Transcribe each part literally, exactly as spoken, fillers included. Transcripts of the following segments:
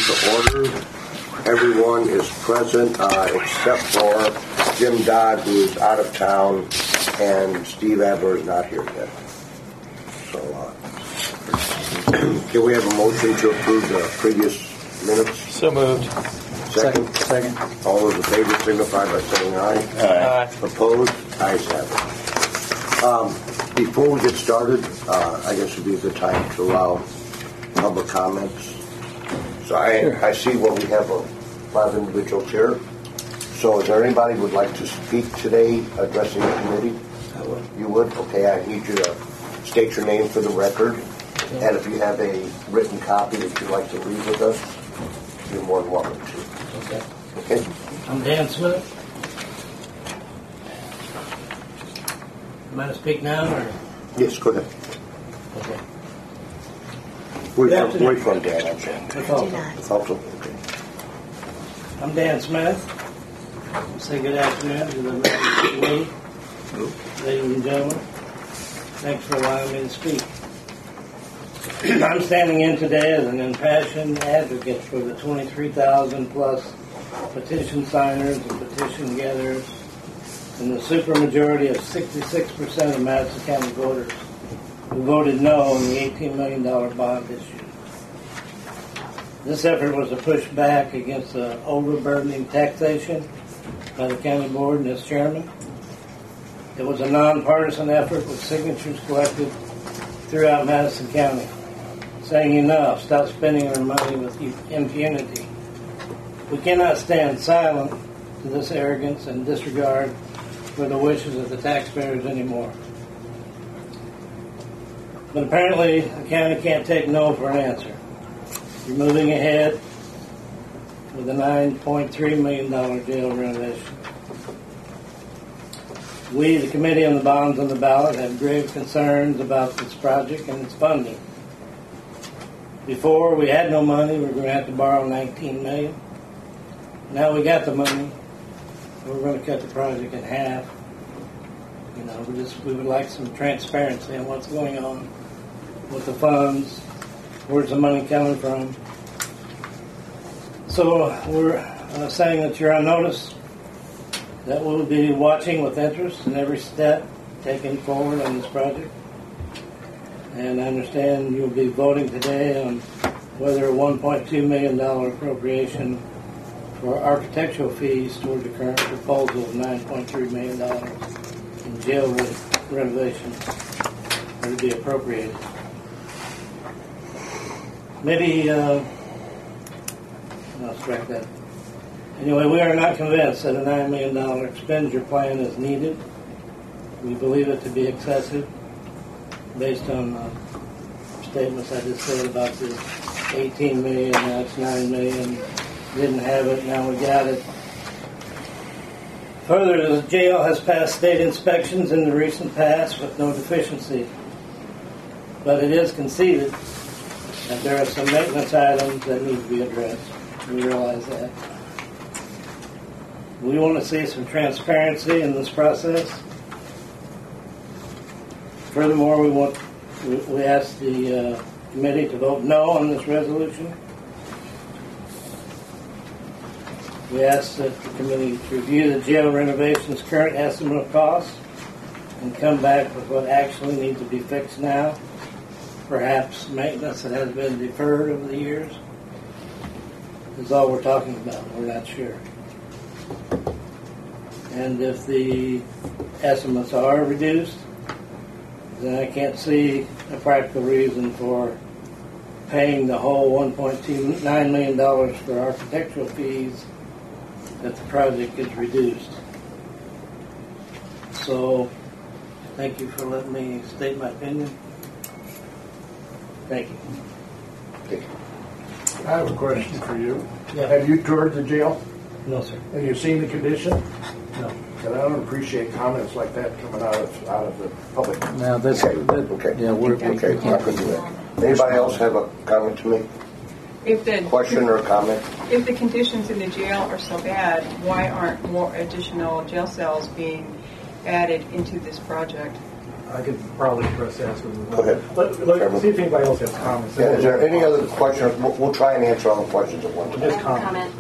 to order. Everyone is present uh, except for Jim Dodd, who is out of town, and Steve Adler is not here yet. So, uh, can we have a motion to approve the previous minutes? So moved. Second? Second. All those in favor signify by saying aye. Aye. Opposed? Ayes have it. Um, before we get started, uh, I guess it would be a good time to allow public comments. So I, Sure. I see what we have a lot of individuals here. So is there anybody who would like to speak today addressing the committee? I would. You would? Okay, I need you to state your name for the record. Okay. And if you have a written copy that you'd like to read with us, you're more than welcome to. Okay. Okay? I'm Dan Smith. Am I to speak now, or? Yes, go ahead. Okay. Where Good you from, afternoon. where you from, Dan? I'm sorry. That's all. Also, okay. I'm Dan Smith. Say good afternoon to the members of the committee, ladies and gentlemen. Thanks for allowing me to speak. I'm standing in today as an impassioned advocate for the twenty-three thousand plus petition signers and petition gatherers and the supermajority of sixty-six percent of Madison County voters who voted no on the eighteen million dollars bond issue. This effort was a push back against the overburdening taxation by the county board and its chairman. It was a nonpartisan effort with signatures collected throughout Madison County, saying enough, stop spending our money with impunity. We cannot stand silent to this arrogance and disregard for the wishes of the taxpayers anymore. But apparently, the county can't take no for an answer. You're moving ahead with a nine point three million dollars jail renovation. We, the Committee on the Bonds on the Ballot, have grave concerns about this project and its funding. Before, we had no money. We were going to have to borrow nineteen million dollars. Now we got the money. We're going to cut the project in half. You know, we just we would like some transparency on what's going on with the funds. Where's the money coming from? So we're uh, saying that you're on notice, that we'll be watching with interest in every step taken forward on this project. And I understand you'll be voting today on whether a one point two million dollars appropriation for architectural fees toward the current proposal of nine point three million dollars in jail re- renovation are to be appropriated. Maybe, uh, I'll strike that. Anyway, we are not convinced that a nine million dollars expenditure plan is needed. We believe it to be excessive based on uh, statements I just said about the eighteen million dollars, now it's nine million dollars. Didn't have it, now we got it. Further, the jail has passed state inspections in the recent past with no deficiency. But it is conceded that there are some maintenance items that need to be addressed. We realize that. We want to see some transparency in this process. Furthermore, we want we, we ask the uh, committee to vote no on this resolution. We ask that the committee to review the jail renovation's current estimate of costs and come back with what actually needs to be fixed now. Perhaps maintenance that has been deferred over the years is all we're talking about. We're not sure. And if the estimates are reduced, then I can't see a practical reason for paying the whole one point two nine million dollars for architectural fees if the project is reduced. So, thank you for letting me state my opinion. Thank you. Okay. I have a question for you. Yeah. Have you toured the jail? No, sir. Have you seen the condition? No. And I don't appreciate comments like that coming out of out of the public. Now this, Okay, that, okay. yeah, we're, Okay, we I'm not can't. going to do that. Anybody else have a comment to make? If the Question or comment? if the conditions in the jail are so bad, why aren't more additional jail cells being added into this project? I could probably address that as we move on. Go ahead. Let, let, Chairman. see if anybody else has comments. Yeah, is there any other questions? We'll, we'll try and answer all the questions at one time. Just Comment. comment.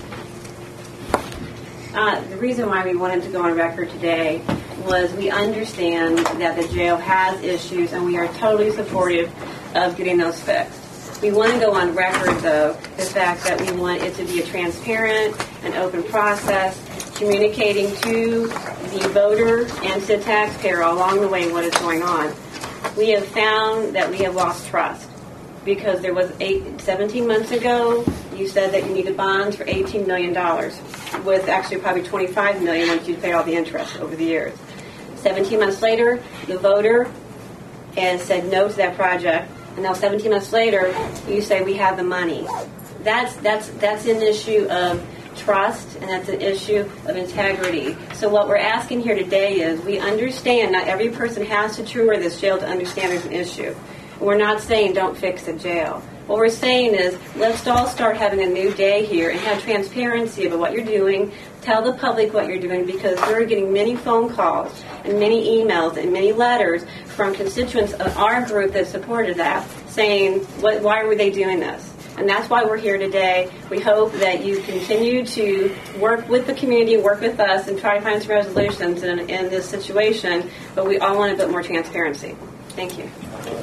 Uh, the reason why we wanted to go on record today was we understand that the jail has issues, and we are totally supportive of getting those fixed. We want to go on record, though, the fact that we want it to be a transparent and open process, communicating to the voter and to the taxpayer along the way what is going on. We have found that we have lost trust because there was eight, seventeen months ago, you said that you needed bonds for eighteen million dollars, with actually probably twenty-five million dollars once you pay all the interest over the years. seventeen months later, the voter has said no to that project, and now seventeen months later, you say we have the money. That's that's that's an issue of trust, and that's an issue of integrity. So what we're asking here today is we understand not every person has to tour this jail to understand there's an issue. We're not saying don't fix the jail. What we're saying is let's all start having a new day here and have transparency about what you're doing. Tell the public what you're doing, because we're getting many phone calls and many emails and many letters from constituents of our group that supported that saying, what, why were they doing this? And that's why we're here today. We hope that you continue to work with the community, work with us, and try to find some resolutions in, in this situation. But we all want a bit more transparency. Thank you.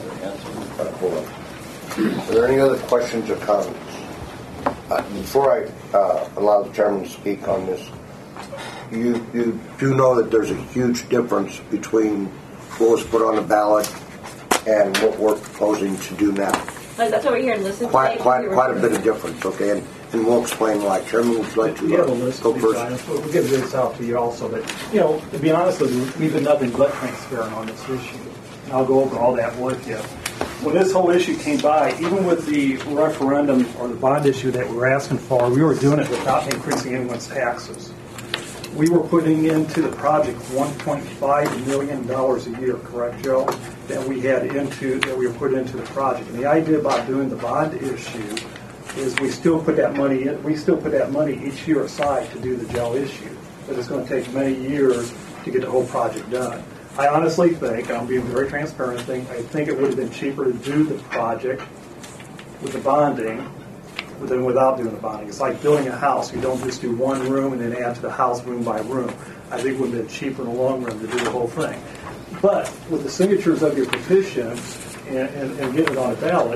Are there any other questions or comments? Uh, before I uh, allow the chairman to speak on this, you, you do know that there's a huge difference between what was put on the ballot and what we're proposing to do now. But that's what we're here to listen to. Quite, quite, quite a bit of difference, okay? And, and we'll explain why. Chairman, would you like to We have a uh, list go of these first? items. We'll give this out to you also. But, you know, to be honest with you, we've been nothing but transparent on this issue. And I'll go over all that with you. When this whole issue came by, even with the referendum or the bond issue that we were asking for, we were doing it without increasing anyone's taxes. We were putting into the project one point five million dollars a year, correct, Joe? That we had into, that we were put into the project. And the idea about doing the bond issue is we still put that money in, we still put that money each year aside to do the jail issue. But it's going to take many years to get the whole project done. I honestly think, and I'm being very transparent, I think, I think it would have been cheaper to do the project with the bonding than without doing the bonding. It's like building a house. You don't just do one room and then add to the house room by room. I think it would have been cheaper in the long run to do the whole thing. But with the signatures of your petition and, and, and getting it on a ballot,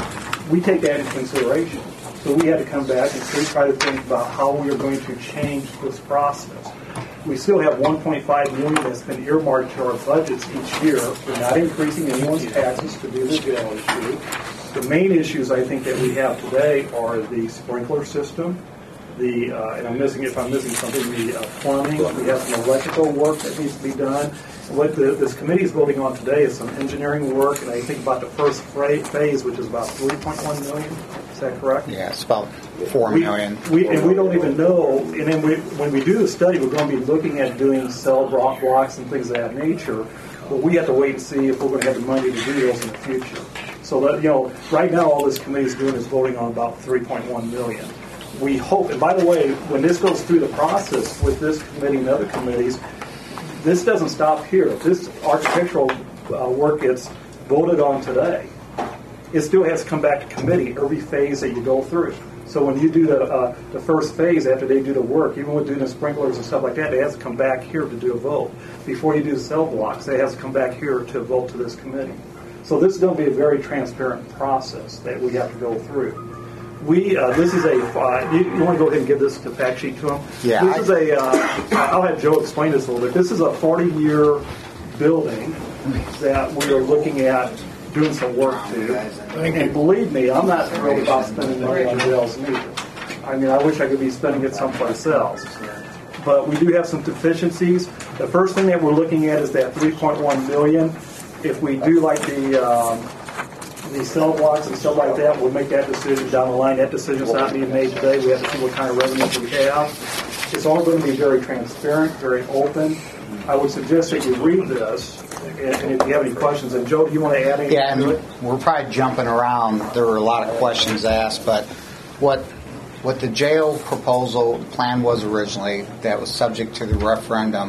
we take that into consideration. So we had to come back and see, try to think about how we are going to change this process. We still have one point five million dollars that's been earmarked to our budgets each year. We're not increasing anyone's taxes to do the jail issue. The main issues I think that we have today are the sprinkler system, the uh, and I'm missing if I'm missing something, the uh, plumbing. We have some electrical work that needs to be done. What the, this committee is voting on today is some engineering work, and I think about the first phase, which is about three point one million dollars. Is that correct? Yeah, it's about four We, million. we, and we don't even know, and then we, when we do the study, we're going to be looking at doing cell block blocks and things of that nature, but we have to wait and see if we're going to have the money to do those in the future. So that, you know, right now all this committee is doing is voting on about three point one million dollars. We hope, and by the way, when this goes through the process with this committee and other committees, this doesn't stop here. If this architectural uh, work gets voted on today, it still has to come back to committee every phase that you go through. So when you do the uh, the first phase after they do the work, even with doing the sprinklers and stuff like that, they have to come back here to do a vote. Before you do the cell blocks, they have to come back here to vote to this committee. So this is going to be a very transparent process that we have to go through. We uh, this is a uh, you, you want to go ahead and give this the fact sheet to them? Yeah, This I- is a uh, I'll have Joe explain this a little bit. This is a forty-year building that we are looking at doing some work to. And believe me, I'm not thrilled about spending money on jails either. I mean, I wish I could be spending it someplace else. But we do have some deficiencies. The first thing that we're looking at is that three point one million dollars. If we do like the um, the cell blocks and stuff like that, we'll make that decision down the line. That decision's not being made today. We have to see what kind of revenues we have. It's all going to be very transparent, very open. I would suggest that you read this, and, and if you have any questions, and Joe, do you want to add anything Yeah, to and it? we're probably jumping around. There were a lot of questions asked, but what what the jail proposal plan was originally, that was subject to the referendum,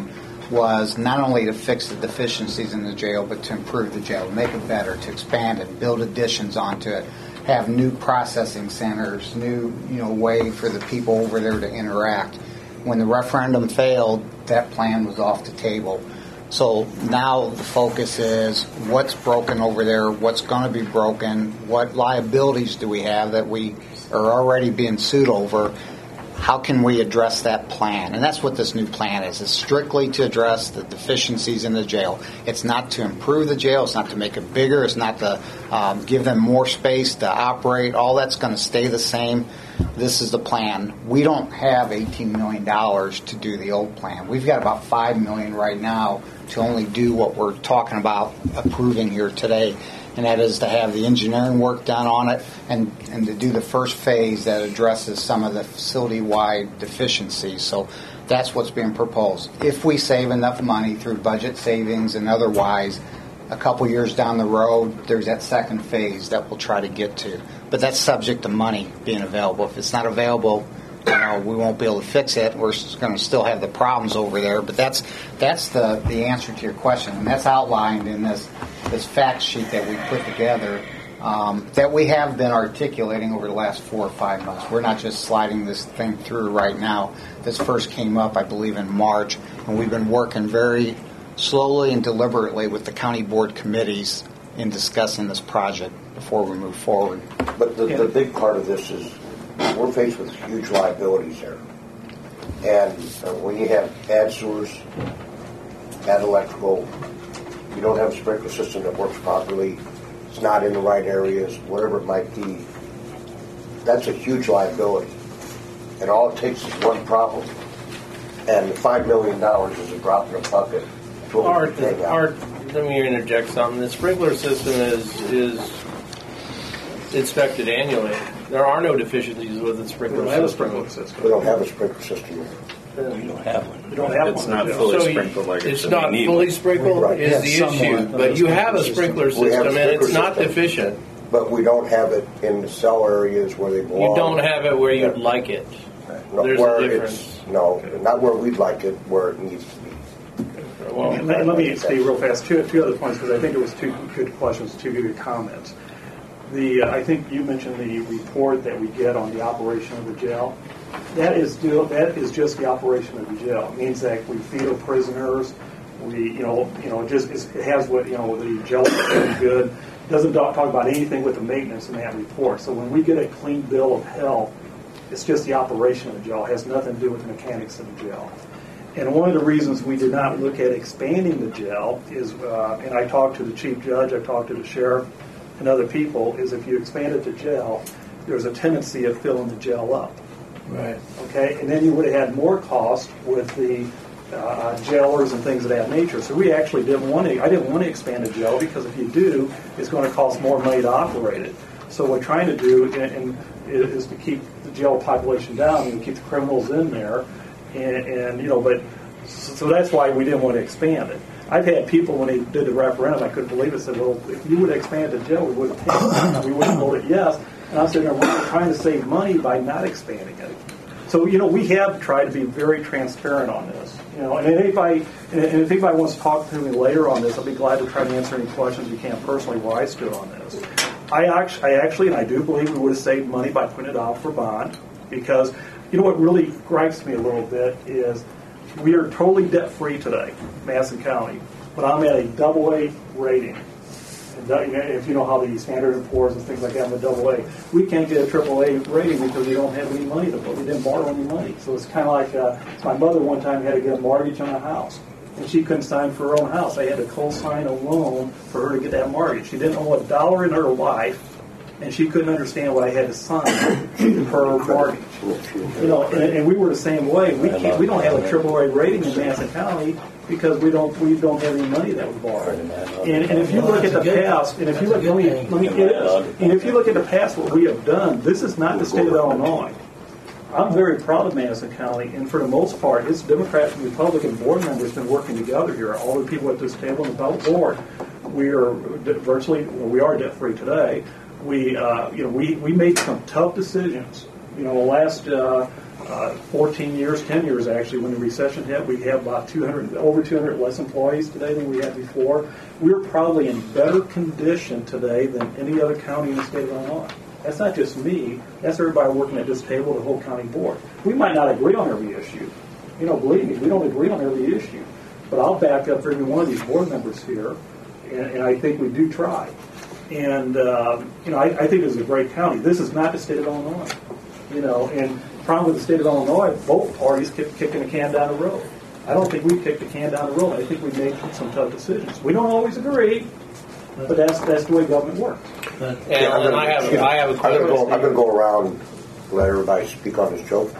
was not only to fix the deficiencies in the jail, but to improve the jail, make it better, to expand it, build additions onto it, have new processing centers, new you know way for the people over there to interact. When the referendum failed, that plan was off the table. So now the focus is what's broken over there, what's going to be broken, what liabilities do we have that we are already being sued over. How can we address that plan? And that's what this new plan is. It's strictly to address the deficiencies in the jail. It's not to improve the jail. It's not to make it bigger. It's not to um, give them more space to operate. All that's going to stay the same. This is the plan. We don't have eighteen million dollars to do the old plan. We've got about five million dollars right now to only do what we're talking about approving here today. And that is to have the engineering work done on it and, and to do the first phase that addresses some of the facility-wide deficiencies. So that's what's being proposed. If we save enough money through budget savings and otherwise, a couple years down the road, there's that second phase that we'll try to get to. But that's subject to money being available. If it's not available, you know, we won't be able to fix it. We're going to still have the problems over there. But that's that's the, the answer to your question, and that's outlined in this this fact sheet that we put together um, that we have been articulating over the last four or five months. We're not just sliding this thing through right now. This first came up, I believe, in March, and we've been working very slowly and deliberately with the county board committees in discussing this project before we move forward. But the, the big part of this is we're faced with huge liabilities there. And uh, when you have bad sewers, bad electrical, you don't have a sprinkler system that works properly, it's not in the right areas, whatever it might be, that's a huge liability. And all it takes is one problem. And five million dollars is a drop in a bucket. It's what we Art, can take out. Art, let me interject something. The sprinkler system is is inspected annually. There are no deficiencies with the We sprinkler don't have a system. sprinkler system. We don't have a sprinkler system yet. We don't have one. We don't have It's one. not Yeah. fully So you- sprinkled like it's it's not we need fully one. sprinkled Right. is Yeah, the somewhat issue, of but a you have a sprinkler sprinkler We have a system and it's sprinkler not system. deficient. But we don't have it in the cell areas where they belong. You don't have it where you'd Yeah. like it. No, There's a where difference. it's- No, not where we'd like it, where it needs to be. Well, Let, let me say real fast two, two other points because I think it was two good questions, two good comments. The uh, I think you mentioned the report that we get on the operation of the jail. That is do, that is just the operation of the jail. It means that we feed our prisoners. We you know you know it just it's, it has what you know the jail is very good. It doesn't talk, talk about anything with the maintenance in that report. So when we get a clean bill of health, it's just the operation of the jail. It has nothing to do with the mechanics of the jail. And one of the reasons we did not look at expanding the jail is, uh, and I talked to the chief judge, I talked to the sheriff, and other people, is if you expanded the jail, there's a tendency of filling the jail up. Right. Okay, and then you would have had more cost with the uh, jailers and things of that nature. So we actually didn't want to. I didn't want to expand the jail because if you do, it's going to cost more money to operate it. So what we're trying to do and, and is to keep the jail population down and keep the criminals in there. And, and you know, but so, so that's why we didn't want to expand it. I've had people when they did the referendum, I couldn't believe it, said, "Well, if you would have expanded the jail, we would have paid. We would have voted yes." And I said, "No, we're trying to save money by not expanding it." So you know, we have tried to be very transparent on this. You know, and if anybody, and if anybody wants to talk to me later on this, I'll be glad to try to answer any questions you can personally where I stood on this. I actually, I actually, and I do believe we would have saved money by putting it out for bond because. You know what really gripes me a little bit is we are totally debt-free today, Madison County, but I'm at a double A rating. And that, you know, if you know how the Standard and Poor's and things like that, I'm a double A. We can't get a triple A rating because we don't have any money to put. We didn't borrow any money. So it's kind of like uh, my mother one time had to get a mortgage on a house, and she couldn't sign for her own house. I had to co-sign a loan for her to get that mortgage. She didn't owe a dollar in her life. And she couldn't understand why I had to sign her mortgage. You know, and, and we were the same way. We can't, we don't have a triple A rating in Madison County because we don't we don't have any money that we borrow. And, and if you look at the past, and if you look, let me let me get it. And if you look at the past, what we have done, this is not the state of Illinois. I'm very proud of Madison County, and for the most part, its Democrat and Republican board members have been working together here. All the people at this table and the board, we are virtually, well, we are debt free today. We, uh, you know, we, we made some tough decisions, You know, the last uh, uh, fourteen years, ten years actually, when the recession hit, we have about two hundred, over two hundred less employees today than we had before. We're probably in better condition today than any other county in the state of Illinois. That's not just me. That's everybody working at this table, the whole county board. We might not agree on every issue. You know, believe me, we don't agree on every issue. But I'll back up every one of these board members here, and, and I think we do try. And, uh, you know, I, I think this is a great county. This is not the state of Illinois. You know, and the problem with the state of Illinois, both parties keep kicking the can down the road. I don't think we kicked the can down the road. I think we made some tough decisions. We don't always agree, but that's that's the way government works. And, and I have, I have a I'm going to go, question. I'm going to go around and let everybody speak on this, Joe.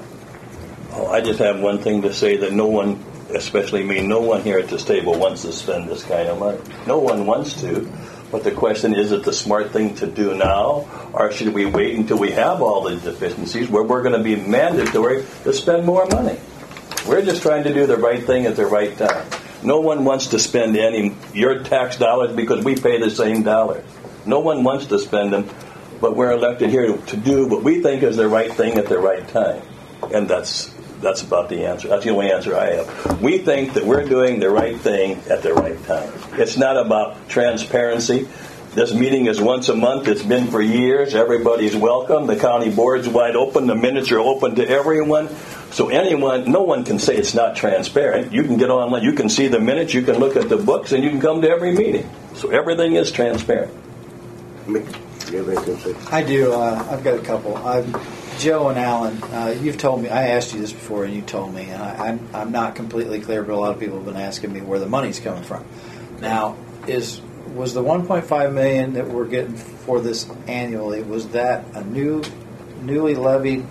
Oh, I just have one thing to say, that no one, especially me, no one here at this table wants to spend this kind of money. No one wants to. But the question is, is it the smart thing to do now, or should we wait until we have all the deficiencies where we're going to be mandatory to spend more money? We're just trying to do the right thing at the right time. No one wants to spend any your tax dollars because we pay the same dollars. No one wants to spend them, but we're elected here to, to do what we think is the right thing at the right time. And that's that's about the answer. That's the only answer I have. We think that we're doing the right thing at the right time. It's not about transparency. This meeting is once a month. It's been for years. Everybody's welcome. The county board's wide open. The minutes are open to everyone. So anyone, no one can say it's not transparent. You can get online. You can see the minutes. You can look at the books, and you can come to every meeting. So everything is transparent. Mick, do you have anything to say? I do. Uh, I've got a couple. I've, Joe and Alan, uh, you've told me, I asked you this before and you told me, and I, I'm, I'm not completely clear, but a lot of people have been asking me where the money's coming from. Now, is was the one point five million dollars that we're getting for this annually, was that a new, newly levied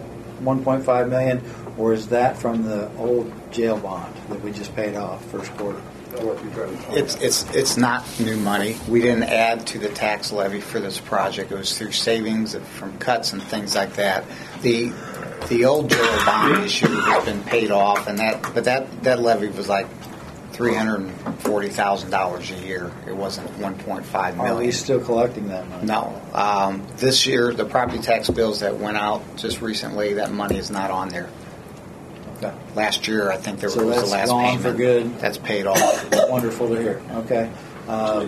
one point five million dollars, or is that from the old jail bond that we just paid off first quarter? It's it's it's not new money. We didn't add to the tax levy for this project. It was through savings from cuts and things like that. The the old jail bond issue has been paid off, and that but that, that levy was like three hundred and forty thousand dollars a year. It wasn't one point five million. Are we still collecting that money? No. Um, this year, the property tax bills that went out just recently, that money is not on there. Okay. Last year, I think there So was that's the last gone payment. for good. That's paid off. Wonderful to hear. Okay. Uh,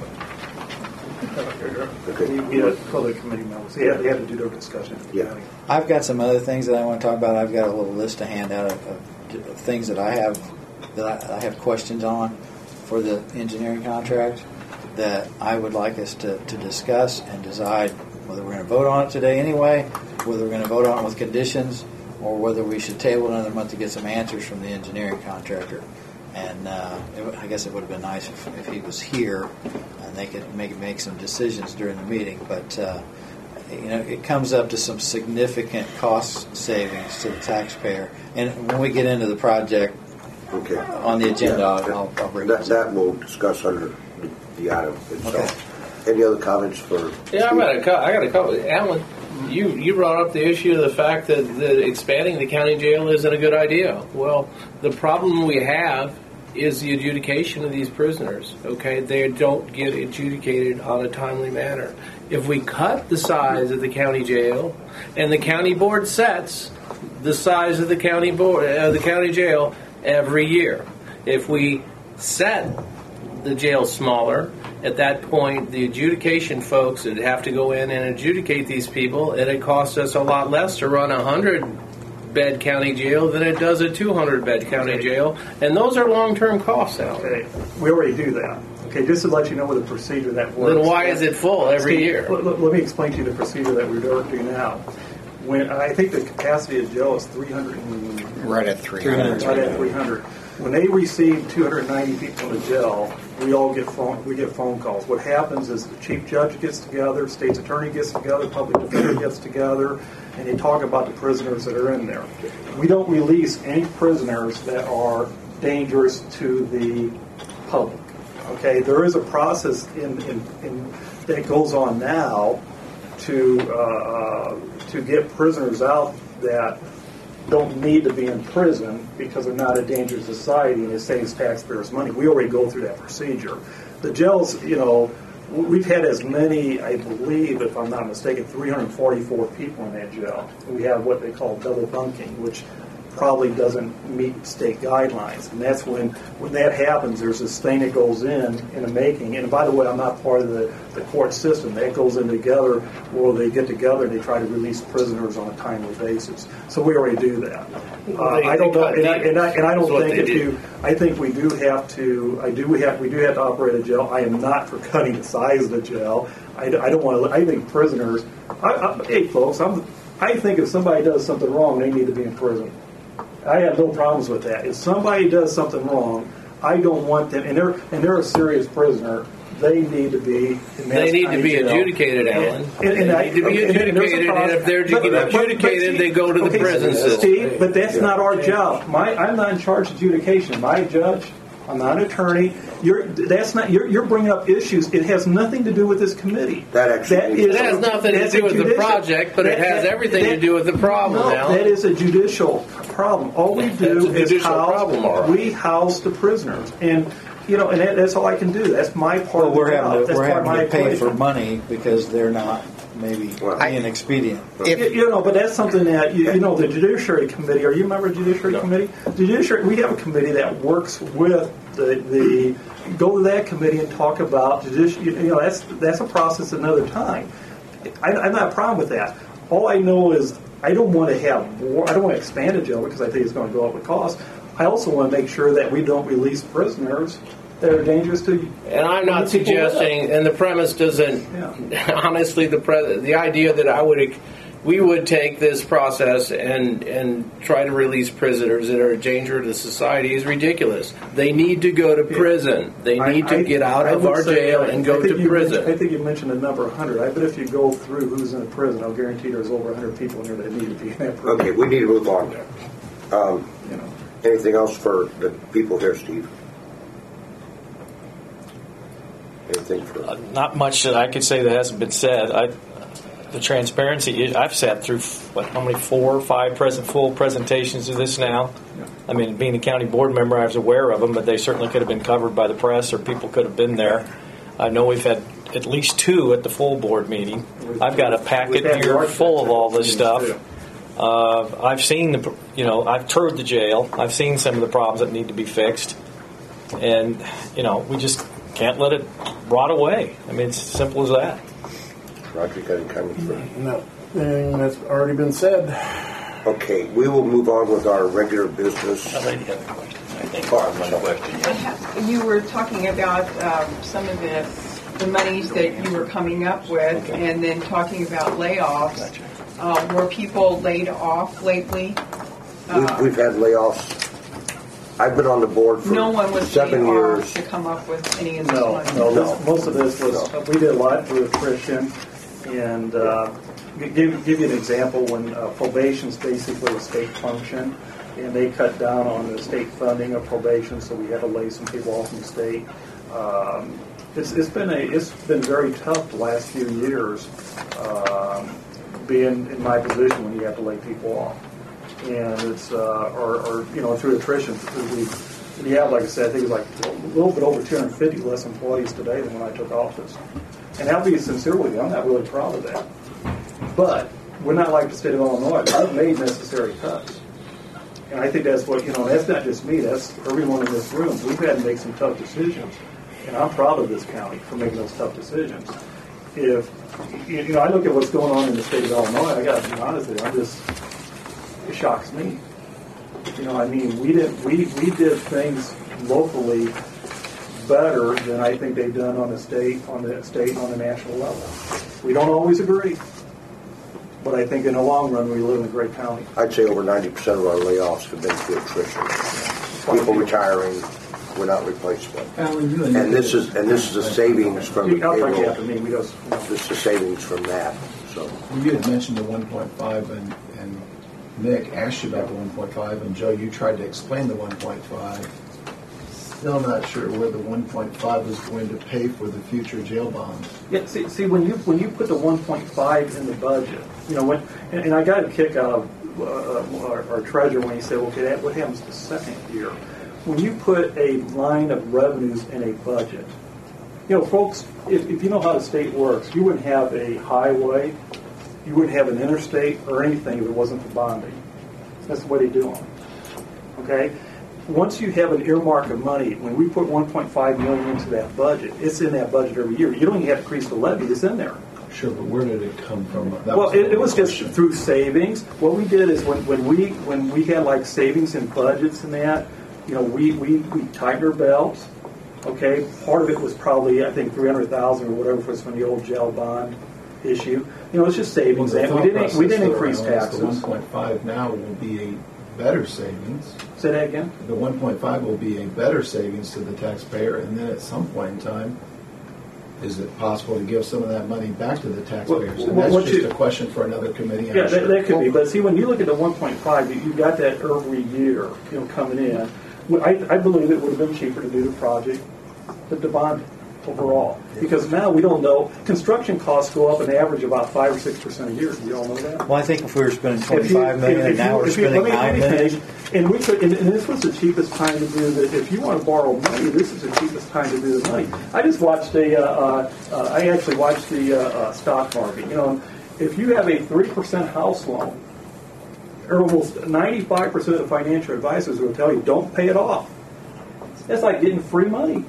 We, we had other committee members. They had, they had to do their discussion. Yeah. I've got some other things that I want to talk about. I've got a little list to hand out of, of, of things that I have that I, I have questions on for the engineering contract that I would like us to, to discuss and decide whether we're going to vote on it today anyway, whether we're going to vote on it with conditions, or whether we should table another month to get some answers from the engineering contractor. And uh, it, I guess it would have been nice if, if he was here and they could make make some decisions during the meeting. But uh, you know, it comes up to some significant cost savings to the taxpayer. And when we get into the project, Okay. on the agenda, Yeah. I'll, I'll bring that. those That up. we'll discuss under the, the item itself. Any other comments for? Yeah, I Steve? got a co- I got a couple. Alan, you you brought up the issue of the fact that, that expanding the county jail isn't a good idea. Well, the problem we have is the adjudication of these prisoners. Okay, they don't get adjudicated on a timely manner. If we cut the size of the county jail, and the county board sets the size of the county board, uh, the county jail every year, if we set the jail smaller, at that point, the adjudication folks would have to go in and adjudicate these people, and it costs us a lot less to run a hundred bed county jail than it does a two hundred bed county jail, and those are long term costs out. Okay, we already do that. Okay, just to let you know what the procedure that works. Then why is it full every Steve, year? Let, let- let me explain to you the procedure that we're doing now. When I think the capacity of jail is three hundred. Right at three hundred. Right at three hundred. When they receive two hundred ninety people in the jail, we all get phone. We get phone calls. What happens is the chief judge gets together, state's attorney gets together, public defender gets together, and they talk about the prisoners that are in there. We don't release any prisoners that are dangerous to the public. Okay, there is a process in, in, in that goes on now to uh, to get prisoners out that don't need to be in prison because they're not a danger to society and it saves taxpayers money. We already go through that procedure. The jails, you know, we've had as many, I believe, if I'm not mistaken, three hundred forty-four people in that jail. We have what they call double bunking, which probably doesn't meet state guidelines. And that's when, when that happens, there's this thing that goes in, in a making. And by the way, I'm not part of the, the court system. That goes in together where they get together and they try to release prisoners on a timely basis. So we already do that. Uh, I don't know, and I, and I, and I don't think if you, I think we do have to, I do we have, we do have to operate a jail. I am not for cutting the size of the jail. I, I don't want to, I think prisoners, I, I, hey folks, I'm, I think if somebody does something wrong, they need to be in prison. I have no problems with that. If somebody does something wrong, I don't want them, and they're and they're a serious prisoner. They need to be. In they need to be jail. adjudicated, Alan. And, and, and they I, need to be and, adjudicated, and, and if they're but, but, adjudicated, but, but, they go to the okay, prison system. Steve, but that's not our job. My, I'm not in charge of adjudication. My judge. I'm not an attorney. You're that's not. You're, you're bringing up issues. It has nothing to do with this committee. That actually. That is, it has nothing to do with the project, but that, it has everything that, to do with the problem. No, Alan. that is a judicial problem. All we do is house. Problem, we house the prisoners, and you know, and that, that's all I can do. That's my part. Well, of the we're job. having to, that's we're part having of to my pay equation. for money because they're not maybe well, inexpedient. If, you, you know, but that's something that you, you know the Judiciary Committee. Are you a member of the Judiciary no. Committee? The Judiciary. We have a committee that works with the the. Go to that committee and talk about judicial. You know, that's that's a process another time. I, I'm not a problem with that. All I know is I don't want to have more. I don't want to expand a jail because I think it's going to go up in cost. I also want to make sure that we don't release prisoners that are dangerous to. And I'm not suggesting. And the premise doesn't. Yeah. Honestly, the pre, the idea that I would. We would take this process and and try to release prisoners that are a danger to society is ridiculous. They need to go to prison. They need to I, get out I of our jail I, and go to prison. I think you mentioned the number one hundred. I bet if you go through who's in a prison, I'll guarantee there's over one hundred people in here that need to be in that prison. Okay, we need to move on. Um, you know. Anything else for the people here, Steve? Anything for... Uh, not much that I could say that hasn't been said. I... The transparency, I've sat through, what, how many, four or five present full presentations of this now. Yeah. I mean, being a county board member, I was aware of them, but they certainly could have been covered by the press or people could have been there. I know we've had at least two at the full board meeting. I've got a packet here full of all this stuff. Uh, I've seen, the, you know, I've toured the jail. I've seen some of the problems that need to be fixed. And, you know, we just can't let it rot away. I mean, it's as simple as that. Roger, got any comments for No, anything that's already been said. Okay, we will move on with our regular business. A lady had a question. I think. Oh, question. You were talking about um, some of the, the monies that you were coming up with, okay. and then talking about layoffs. Gotcha. Uh, were people laid off lately? Uh, we've, we've had layoffs. I've been on the board for no one was seven years. To come up with any of this no, money. No, no. This, most of this was, no. we did a lot through attrition. And uh, give, give you an example, when uh, probation's basically a state function, and they cut down on the state funding of probation, so we had to lay some people off in the state. Um, it's, it's been a it's been very tough the last few years, um, being in my position when you have to lay people off, and it's uh, or, or you know through attrition. We, we have, like I said, I think it was like a little bit over two hundred fifty less employees today than when I took office. And I'll be sincere with you, I'm not really proud of that. But we're not like the state of Illinois. We've made necessary cuts. And I think that's what, you know, that's not just me, that's everyone in this room. We've had to make some tough decisions. And I'm proud of this county for making those tough decisions. If, you know, I look at what's going on in the state of Illinois, I got to be honest with you, I'm just, it shocks me. You know, I mean, we did, we, we did things locally better than I think they've done on the state, on the state, and on the national level. We don't always agree, but I think in the long run we live in a great county. I'd say over ninety percent of our layoffs have been through attrition. People retiring, we're not replaceable. Alan, you and this is and this is a savings from the payroll. After me, we just, you know. This is a savings from that. So you had mentioned the one point five, and and Nick asked you about the one point five, and Joe, you tried to explain the one point five. Still not sure where the one point five is going to pay for the future jail bonds. Yeah, see, see when you when you put the one point five in the budget, you know, when and, and I got a kick out of uh, our, our treasurer when he said, okay, that what happens the second year? When you put a line of revenues in a budget, you know, folks, if, if you know how the state works, you wouldn't have a highway, you wouldn't have an interstate or anything if it wasn't for bonding. That's the way they do them. Okay? Once you have an earmark of money, when we put one point five million dollars into that budget, it's in that budget every year. You don't even have to increase the levy, it's in there. Sure, but where did it come from? That well, was it, it was just question. through savings. What we did is when, when we when we had like savings in budgets and that, you know, we, we, we tightened our belts. Okay, part of it was probably I think three hundred thousand or whatever was from the old jail bond issue. You know, it's just savings. Well, and we didn't we didn't increase taxes. The one point five now will be a better savings. Say that again. The one point five will be a better savings to the taxpayer, and then at some point in time, is it possible to give some of that money back to the taxpayers? Well, and that's what just you, a question for another committee. I'm Yeah, sure. that, that could be. But see, when you look at the one point five, you, you got that every year, you know, coming in. Well, I, I believe it would have been cheaper to do the project, the, the bond overall, because now we don't know. Construction costs go up an average about five or six percent a year. Do you all know that? Well, I think if we were spending If you- twenty-five million, if and now you- we're if you- spending let me- let nine me million. finish. And we could, and, and this was the cheapest time to do that. If you want to borrow money, this is the cheapest time to do the money. I just watched a, uh, uh, uh, I actually watched the uh, uh, stock market. You know, if you have a three percent house loan, almost ninety-five percent of the financial advisors will tell you don't pay it off. That's like getting free money,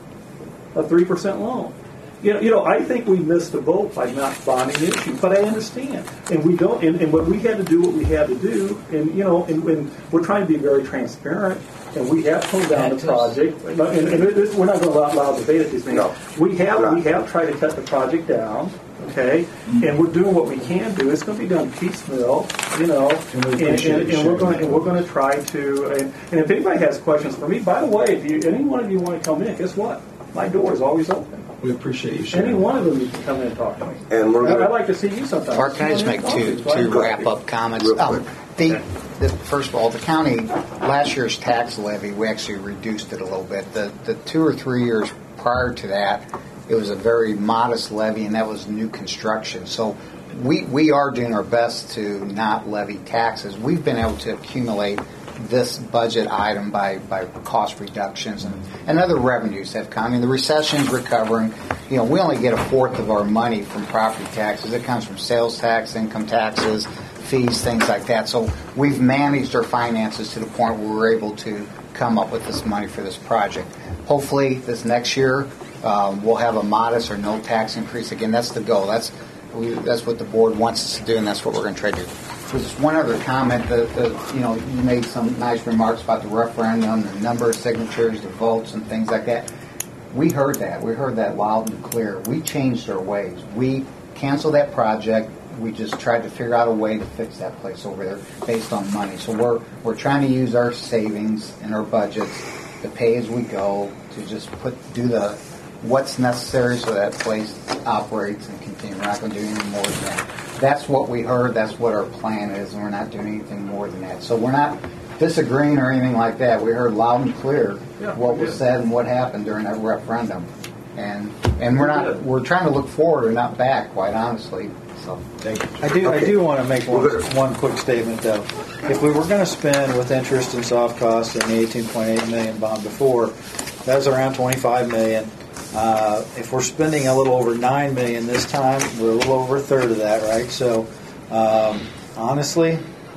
a three percent loan. You know, you know, I think we missed the boat by not bonding the issue, but I understand. And we don't, and, and when we had to do what we had to do, and, you know, and, and we're trying to be very transparent, and we have pulled down the project, and, and it, it, we're not going to allow, allow debate at these meetings. No. We have, Right. we have tried to cut the project down, okay, and we're doing what we can do. It's going to be done piecemeal, you know, And we and, appreciate and, you and we're sharing going that. and we're going to try to, and, and if anybody has questions for me, by the way, if you, any one of you want to come in, guess what? My door is always open. We appreciate you sharing. Any one of them you can come in and talk to me. And we're I'd, gonna- I'd like to see you sometime. Or can I just make two two wrap up comments? Real Um, quick. the, the first of all, the county last year's tax levy, we actually reduced it a little bit. The the two or three years prior to that, it was a very modest levy, and that was new construction. So we we are doing our best to not levy taxes. We've been able to accumulate this budget item by, by cost reductions and, and other revenues have come. I mean, the recession's recovering. You know, we only get a fourth of our money from property taxes. It comes from sales tax, income taxes, fees, things like that. So we've managed our finances to the point where we're able to come up with this money for this project. Hopefully, this next year, um, we'll have a modest or no tax increase. Again, that's the goal. That's we, that's what the board wants us to do, and that's what we're going to try to do. Just one other comment. The, the, you know, you made some nice remarks about the referendum, the number of signatures, the votes, and things like that. We heard that. We heard that loud and clear. We changed our ways. We canceled that project. We just tried to figure out a way to fix that place over there based on money. So we're we're trying to use our savings and our budgets to pay as we go to just put do the what's necessary so that place operates and continues. We're not going to do anything more than that. That's what we heard. That's what our plan is, and we're not doing anything more than that. So we're not disagreeing or anything like that. We heard loud and clear Yeah, what we was did. said and what happened during that referendum, and and we're not we're trying to look forward and not back, quite honestly. So Thank you. I do. I Okay. do want to make one We're good. one quick statement though. If we were going to spend with interest and soft costs and the eighteen point eight million bond before, that was around twenty-five million. Uh, if we're spending a little over nine million this time, we're a little over a third of that, right? So, um, honestly,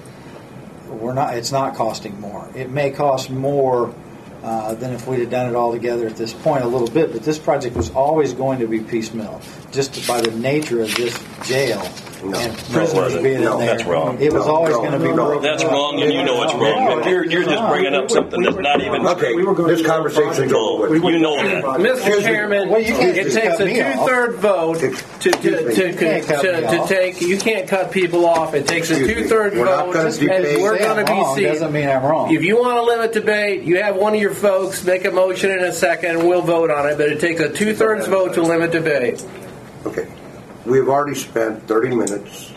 we're not. It's not costing more. It may cost more uh, than if we'd have done it all together at this point a little bit. But this project was always going to be piecemeal, just by the nature of this jail No. and No, it prisoners wasn't. being No, in there. that's wrong. It was No, always no, going to be. no, broken That's up. wrong, and you know it's wrong. You're, you're just bringing up something that's not even Okay, We were gonna this do a conversation's over with. You know that. Mister Chairman, Well, you can't it just takes cut a me off. two-third vote to, Excuse to, me. to, You can't cut to, me to off. take. You can't cut people off. It takes a Excuse me. two-third We're not vote, gonna and debate. we're Say going to I'm wrong be seen. doesn't mean I'm wrong. If you want to limit debate, you have one of your folks make a motion in a second, and we'll vote on it. But it takes a two-thirds vote to limit debate. Okay, we have already spent thirty minutes.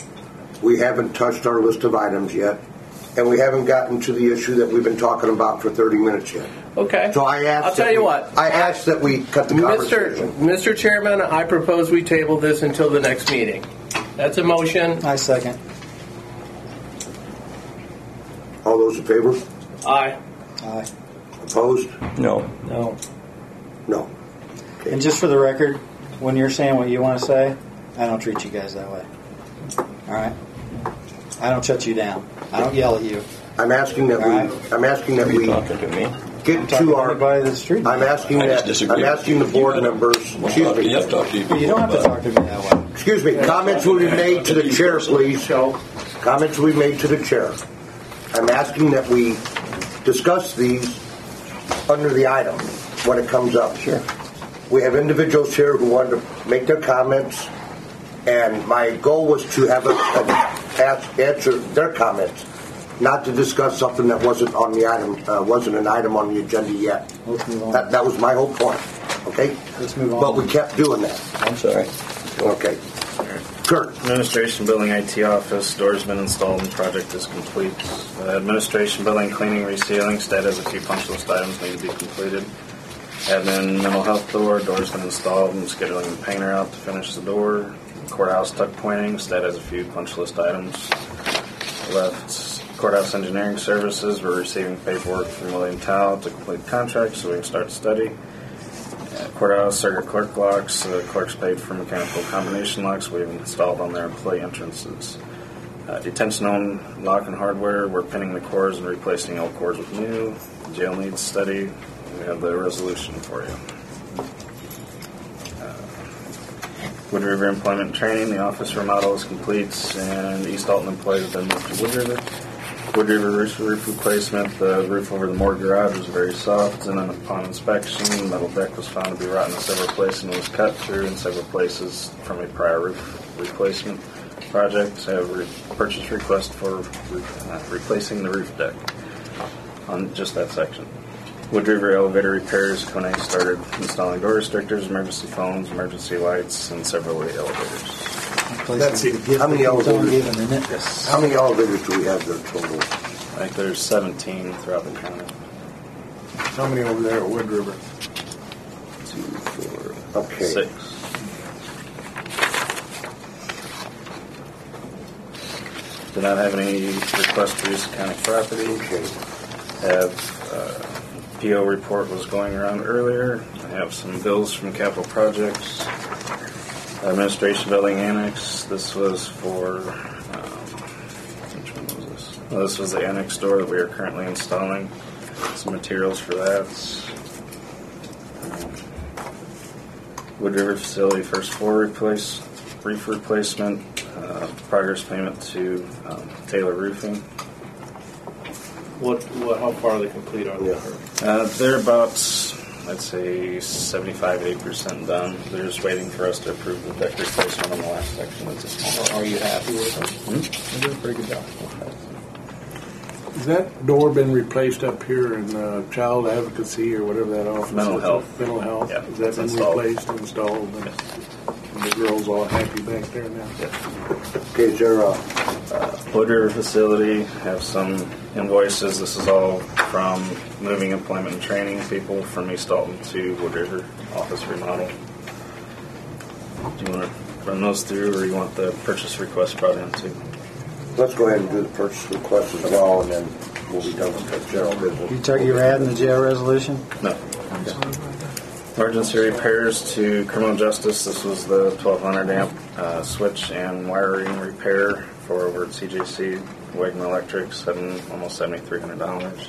We haven't touched our list of items yet, and we haven't gotten to the issue that we've been talking about for thirty minutes yet. Okay. So I asked. I'll tell that you we- what. I asked that we cut the Mister conversation. Mister Chairman, I propose we table this until the next meeting. That's a motion. I second. All those in favor? Aye. Aye. Opposed? No. No. No. And just for the record, when you're saying what you want to say, I don't treat you guys that way. All right? I don't shut you down. I don't yell at you. I'm asking that All right. we. I'm asking that Are you we talking to me? get Talking to to our. anybody that's treating I'm you. asking I just that. disagree. I'm asking the board members. Excuse me. You have to talk to you. You don't have to talk to me that way. Excuse me. Comments will be made to the chair, please. Comments will be made to the chair. I'm asking that we discuss these under the item when it comes up. Sure. We have individuals here who want to make their comments, and my goal was to have us ask, answer their comments, not to discuss something that wasn't on the item, uh, wasn't an item on the agenda yet. Let's move on. That, that was my whole point. Okay. Let's move on. But we kept doing that. I'm sorry. Okay. Kurt. Administration building I T office, doors been installed and project is complete. Uh, administration building cleaning, resealing, stat has a few punch list items need to be completed. Admin mental health door, doors been installed and scheduling the painter out to finish the door. Courthouse tuck pointing, stat has a few punch list items left. Courthouse engineering services, we're receiving paperwork from William Tao to complete contract so we can start study. Uh, courthouse circuit clerk locks, the clerks paid for mechanical combination locks we've installed on their employee entrances. Uh, detention owned lock and hardware, we're pinning the cores and replacing old cores with new. Jail needs study, we have the resolution for you. Uh, Wood River employment and training, the office remodel is complete and East Alton employees have been moved to Wood River. Wood River roof, roof replacement, the roof over the morgue garage was very soft, and then upon inspection, the metal deck was found to be rotten in several places and was cut through in several places from a prior roof replacement project. I have a re- purchase request for re- uh, replacing the roof deck on just that section. Wood River elevator repairs, Kone started installing door restrictors, emergency phones, emergency lights, and several of the elevators. That's it. How many elevators? Given, isn't it? Yes. How many elevators do we have there total? I think there's seventeen throughout the county. How many over there at Wood River? Two, four, Okay. six. Do not have any requests for use of county property. Okay. Have uh, P O report was going around earlier. I have some bills from capital projects. Administration building annex. This was for um, which one was this? Well, this was the annex door that we are currently installing. Some materials for that. Um, Wood River facility first floor replace roof replacement. Uh, progress payment to um, Taylor Roofing. What, what? How far are they complete on Yeah. that? Uh, they're about, I'd say, seventy-five, eighty percent done. They're just waiting for us to approve the deck replacement on the last section. That's a small. Are you happy with them? Hmm? They're doing a pretty good job. Has that door been replaced up here in uh, child advocacy or whatever that office Mental is? health. Mental health. Yeah, Has that it's been installed. replaced and installed? And and the girls all happy back there now? Okay, is there a, Wood River facility, have some invoices. This is all from moving employment and training people from East Alton to Wood River office remodel. Do you want to run those through, or you want the purchase request brought in too? let's go ahead and do the purchase request as well, and then we'll be done with the general business. You talk, you're adding the jail resolution? No. Emergency repairs to criminal justice. This was the twelve hundred amp uh, switch and wiring repair for over at C J C Wagner Electric, seven almost seventy three hundred dollars.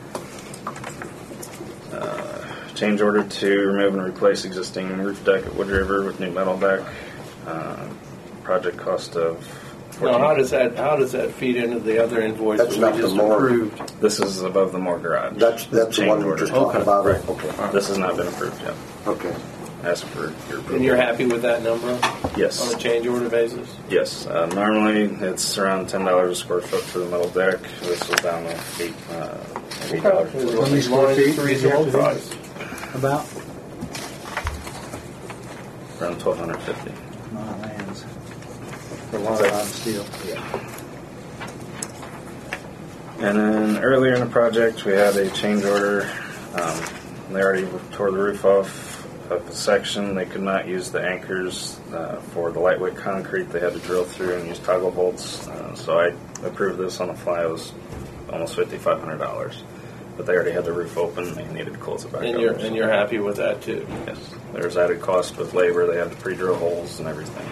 Uh, change order to remove and replace existing roof deck at Wood River with new metal deck. Uh, project cost of. Now, how does that how does that feed into the other invoice That's that not we the just morgue. approved? This is above the morgue garage. That's that's the Change one we we're order. just talking Okay. about. Right. Okay. This has not been approved yet. Okay. Ask for your approval. And you're happy with that number Yes. on a change order basis? Yes. Uh, normally it's around ten dollars a square foot for the metal deck. This was down to eight uh, eight dollars. How many square feet? Reasonable price. About? Around twelve hundred fifty. My lands. For a lot of steel. And then earlier in the project, we had a change order. Um, they already tore the roof off of the section. They could not use the anchors uh, for the lightweight concrete. They had to drill through and use toggle bolts. Uh, so I approved this on the fly. It was almost fifty-five hundred dollars. but they already had the roof open and they needed to close it back And up. you're and you're happy with that too? Yes. There's added cost with labor. They had to pre-drill holes and everything.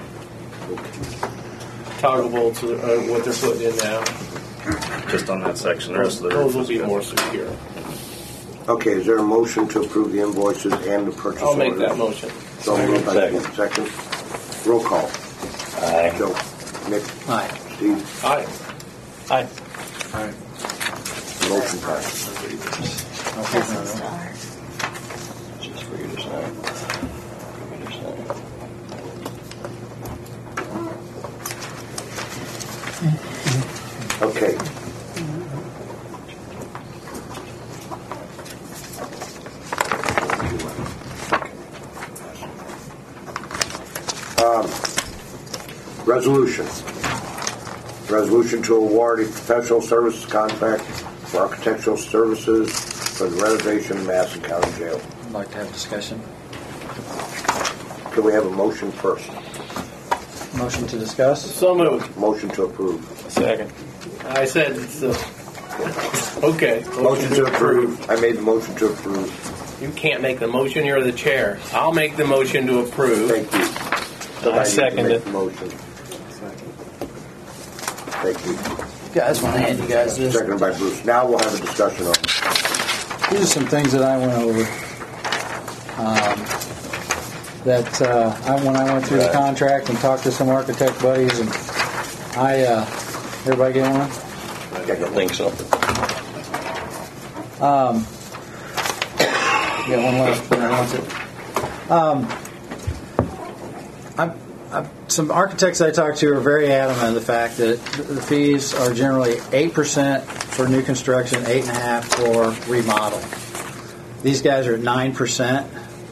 Toggle bolts are uh, what they're putting in now. Just on that section. The rest of the Those roof will is be good. more secure. Okay, is there a motion to approve the invoices and the purchase I'll order? make that motion. So moved by Jim. Second. Roll call. Aye. Joe. Nick. Aye. Steve. Aye. Aye. Aye. Motion passed. Just for you to sign. For you to sign. Okay. Um, resolution. Resolution to award a professional services contract for architectural services for the renovation of Madison County Jail. I'd like to have discussion. Can we have a motion first? Motion to discuss? So moved. Motion to approve. Second. I said it's uh, okay. Motion to approve. I made the motion to approve. You can't make the motion. You're the chair. I'll make the motion to approve. Thank you. I second Make it. the motion. Thank you. Guys, want to hand you guys this? Seconded by Bruce. Now we'll have a discussion on it. These are some things that I went over. Um, that uh, I, when I went through the contract and talked to some architect buddies, and I, uh, everybody get one? I don't think so. Um, yeah, one last one. I want it. Um, I'm, I'm, some architects I talked to are very adamant of the fact that the fees are generally eight percent for new construction, eight point five percent for remodel. These guys are at nine percent.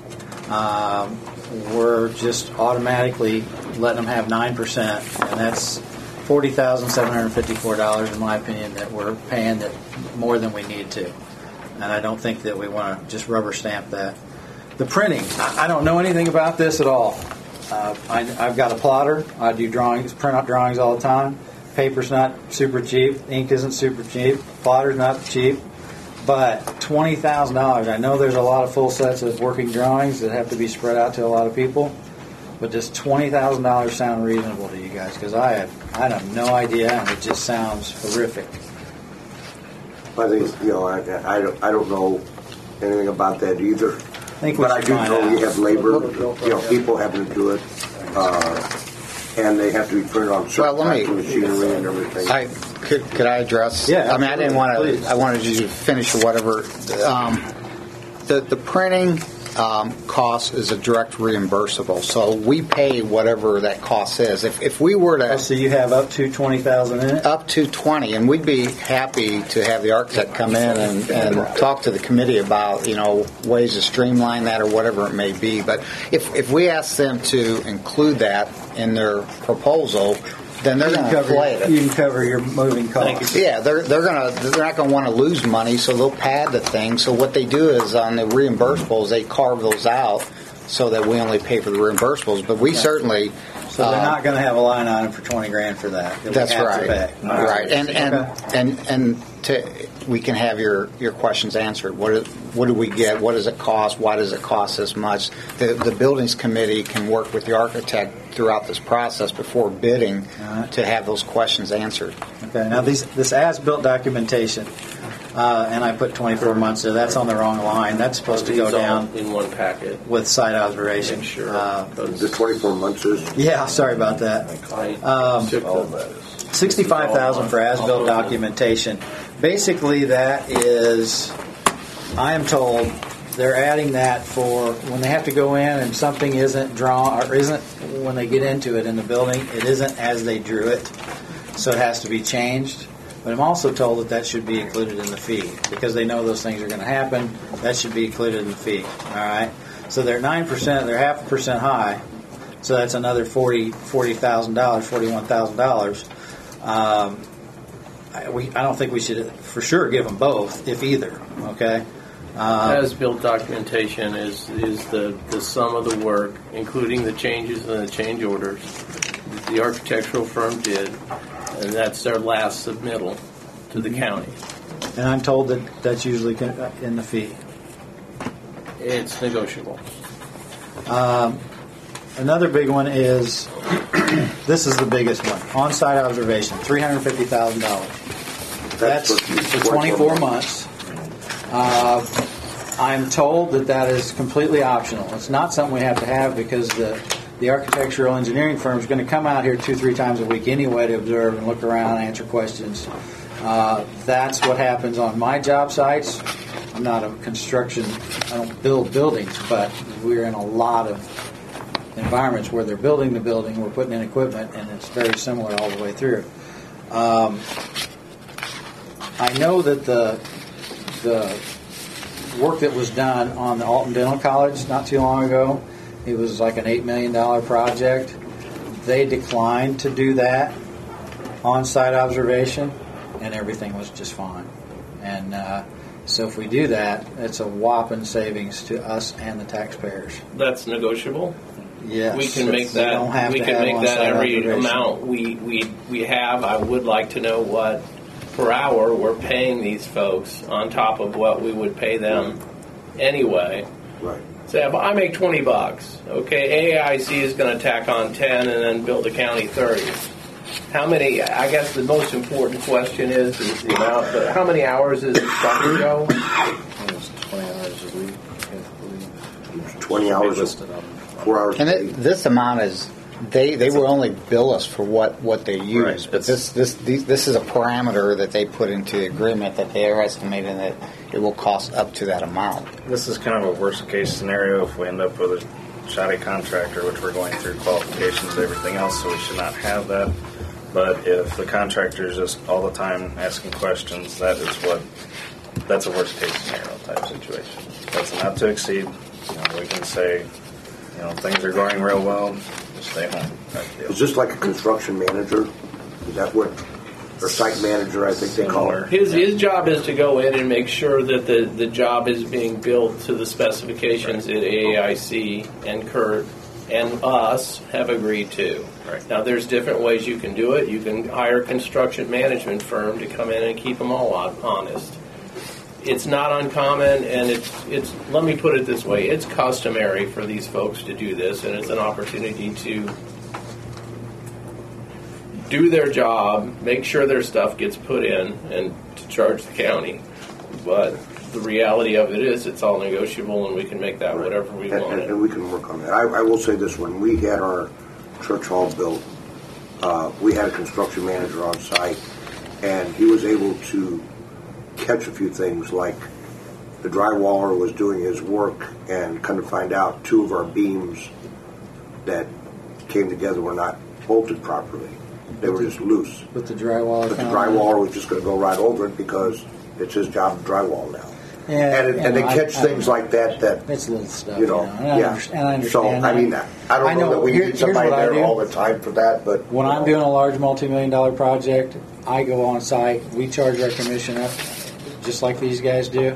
Um, we're just automatically letting them have nine percent, and that's forty thousand seven hundred fifty-four dollars, in my opinion, that we're paying that more than we need to. And I don't think that we want to just rubber stamp that. The printing, I I don't know anything about this at all. Uh, I, I've got a plotter. I do drawings, print out drawings all the time. Paper's not super cheap. Ink isn't super cheap. Plotter's not cheap. But twenty thousand dollars, I know there's a lot of full sets of working drawings that have to be spread out to a lot of people. But does twenty thousand dollars sound reasonable to you guys? Because I have, I have no idea, and it just sounds horrific. I think, you know, I, I, don't, I don't know anything about that either. I think we but I should do find know out. we have labor, you know, people having to do it, uh, and they have to be printed on certain Well, let types me- of machinery and everything. I could, could I address? Yeah, I mean, I didn't want absolutely, to. I wanted you to finish or whatever. Um, the the printing um, cost is a direct reimbursable, so we pay whatever that cost is. If if we were to Oh, so you have up to twenty thousand in it? up to twenty, and we'd be happy to have the architect come in and, and talk to the committee about, you know, ways to streamline that or whatever it may be. But if, if we ask them to include that in their proposal, then they're You going can to cover, inflate it. you can cover your moving costs. Yeah, they're they're gonna they're not gonna want to lose money, so they'll pad the thing. So what they do is on the reimbursables, they carve those out so that we only pay for the reimbursables. But we certainly So they're uh, not going to have a line item for twenty grand for that. that we That's have right. To pay. Right, and and Okay. and and to we can have your your questions answered. What is, what do we get? What does it cost? Why does it cost this much? The the buildings committee can work with the architect throughout this process before bidding right. to have those questions answered. Okay. Now these this as-built documentation, uh, and I put twenty-four months there. That's on the wrong line. That's supposed to go These all down in one packet. with site observation. Make sure. Uh, The twenty-four months is yeah. Sorry about that. I Um, took all the, that is. Sixty-five thousand for as-built documentation. Basically, that is, I am told, they're adding that for when they have to go in and something isn't drawn or isn't when they get into it in the building. It isn't as they drew it, so it has to be changed. But I'm also told that that should be included in the fee because they know those things are going to happen. That should be included in the fee. All right. So they're nine percent. They're half a percent high. So that's another forty forty thousand dollars, forty one thousand dollars. Um, I, we, I don't think we should for sure give them both, if either. Okay. Um, as-built documentation is is the, the sum of the work, including the changes and the change orders that the architectural firm did, and that's their last submittal to the county. And I'm told that that's usually con- in the fee. It's negotiable. Um, another big one is, this is the biggest one, on-site observation, three hundred fifty thousand dollars. That's for twenty-four months. Uh, I'm told that that is completely optional. It's not something we have to have because the, the architectural engineering firm is going to come out here two, three times a week anyway to observe and look around and answer questions. Uh, that's what happens on my job sites. I'm not a construction, I don't build buildings, but we're in a lot of environments where they're building the building, we're putting in equipment, and it's very similar all the way through. Um, I know that the the work that was done on the Alton Dental College not too long ago, it was like an eight million dollars project. They declined to do that on-site observation, and everything was just fine. And uh, so if we do that, it's a whopping savings to us and the taxpayers. That's negotiable. Yes, we can make we don't have that. We to can have make that on-site every observation. amount we, we we have. I would like to know what per hour we're paying these folks on top of what we would pay them anyway. Right. Say if I make twenty bucks, okay, A I C is going to tack on ten and then bill the county thirty. How many? I guess the most important question is is the amount. But how many hours is it, Doctor Joe? Almost twenty hours a week. I believe. twenty hours, listed on. four hours. And it, this amount is, they they will only bill us for what, what they use. Right. But this this these, this is a parameter that they put into the agreement that they are estimating that it will cost up to that amount. This is kind of a worst case scenario if we end up with a shoddy contractor, which we're going through qualifications, everything else, so we should not have that. But if the contractor is just all the time asking questions, that is what, that's a worst case scenario type situation. That's not to exceed. You know, we can say, you know, things are going real well, just stay home. Type deal. Is this like a construction manager? Is that what, or site manager, I think they call her? His his job is to go in and make sure that the, the job is being built to the specifications that A A I C and Kurt and us have agreed to. Right. Now, there's different ways you can do it. You can hire a construction management firm to come in and keep them all honest. It's not uncommon, and it's it's. Let me put it this way: it's customary for these folks to do this, and it's an opportunity to do their job, make sure their stuff gets put in, and to charge the county. But the reality of it is, it's all negotiable, and we can make that whatever we And, want. and, it. and we can work on that. I, I will say this: when we had our church hall built, uh, we had a construction manager on site, and he was able to catch a few things, like the drywaller was doing his work and come to find out two of our beams that came together were not bolted properly. They were just loose. With the drywall. But the account. drywaller was just going to go right over it because it's his job to drywall now. Yeah, and it, you and they know, I- catch I- things like that that It's little stuff, you know, and I yeah. under- and I understand. So I mean, I don't I know, know, that we here- need here's somebody what I there do. all the time for that, but When you I'm know. doing a large multi-million dollar project, I go on site. We charge our commission up, just like these guys do,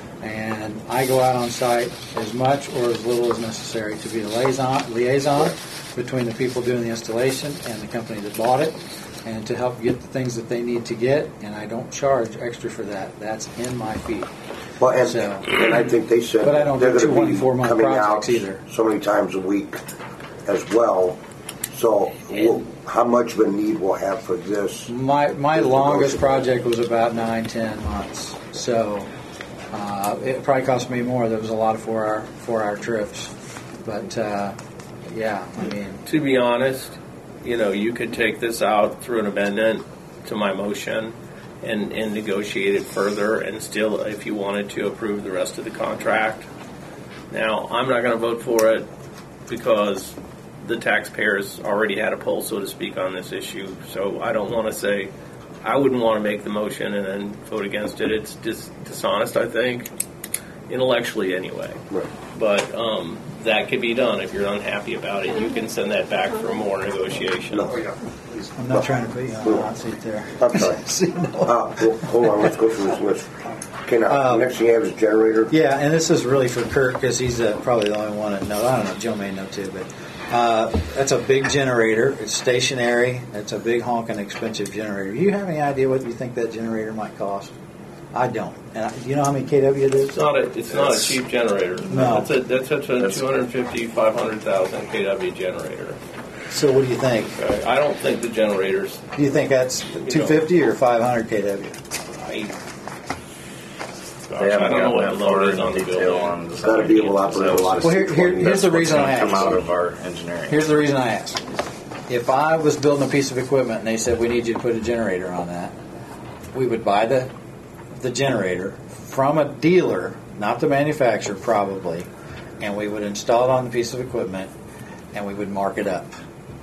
and I go out on site as much or as little as necessary to be a liaison, liaison between the people doing the installation and the company that bought it, and to help get the things that they need to get. And I don't charge extra for that. That's in my fee. Well, and, So- and I think they said But I don't they're do going to be twenty-four month coming out projects either. so many times a week as well. So we'll, how much of a need we'll have for this? My my It's longest negotiable. project was about nine ten months. So uh, it probably cost me more. There was a lot of four hour four hour trips, but uh, yeah, I mean, To be honest, you know, you could take this out through an amendment to my motion and, and negotiate it further and still, if you wanted to, approve the rest of the contract. Now, I'm not going to vote for it because the taxpayers already had a poll, so to speak, on this issue. So I don't want to say, I wouldn't want to make the motion and then vote against it. It's dis- dishonest, I think, intellectually anyway. Right. But um, that could be done if you're unhappy about it. You can send that back for more negotiation. No. I'm not trying to put you on the hot seat there. I'm sorry. See, no. Uh, well, hold on, let's go through this list. Okay, now, Um, next thing you have is generator. Yeah, and this is really for Kurt because he's uh, probably the only one that knows. I don't know. Joe may know too, but uh, that's a big generator. It's stationary. It's a big honking expensive generator. Do you have any idea what you think that generator might cost? I don't. And I, do you know how many K W it is? It's not a, it's not a cheap generator. No. That's a, that's a two hundred fifty, five hundred thousand K W generator. So what do you think? Okay. I don't think the generators. Do you think that's two fifty or five hundred K W? I, gosh, They haven't I don't know gotten what that the load far is on in the detail building. on the Gotta be able to operate a lot of Well, here, here, here's the reason I come out asked. of our engineering. Here's the reason I asked. If I was building a piece of equipment and they said we need you to put a generator on that, we would buy the the generator from a dealer, not the manufacturer probably, and we would install it on the piece of equipment and we would mark it up.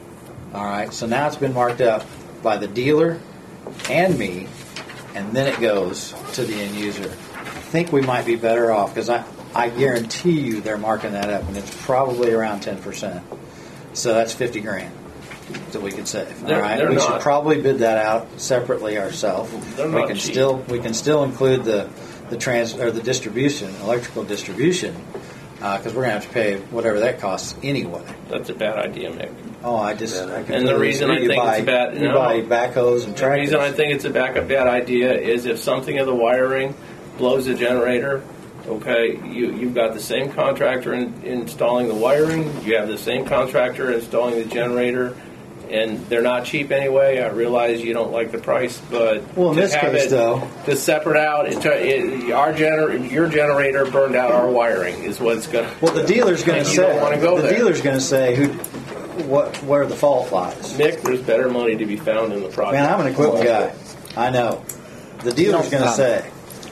All right, so now it's been marked up by the dealer and me, and then it goes to the end user. I think we might be better off because I, I guarantee you they're marking that up, and it's probably around ten percent. So that's fifty grand that we could save. All They're- right, they're we not. should probably bid that out separately ourselves. They're We not can cheap. still we can still include the the trans or the distribution, electrical distribution, because we're gonna have to pay whatever that costs anyway. That's a bad idea, Mick. Oh, I just I And the completely reason I agree. You think buy, it's a bad you no. buy backhoes and The tractors. reason I think it's a back a bad idea is if something of the wiring blows the generator. Okay, you you've got the same contractor in, installing the wiring. You have the same contractor installing the generator, and they're not cheap anyway. I realize you don't like the price, but Well, in to this have case, it, though- to separate out, it, it, our gener, your generator burned out our wiring is what's going. to... Well, the dealer's going And to you say. don't wanna go the there. dealer's going to say who, what, where the fault lies. Nick, there's better money to be found in the project. Man, I'm an equipment guy. I know. The dealer's going to say,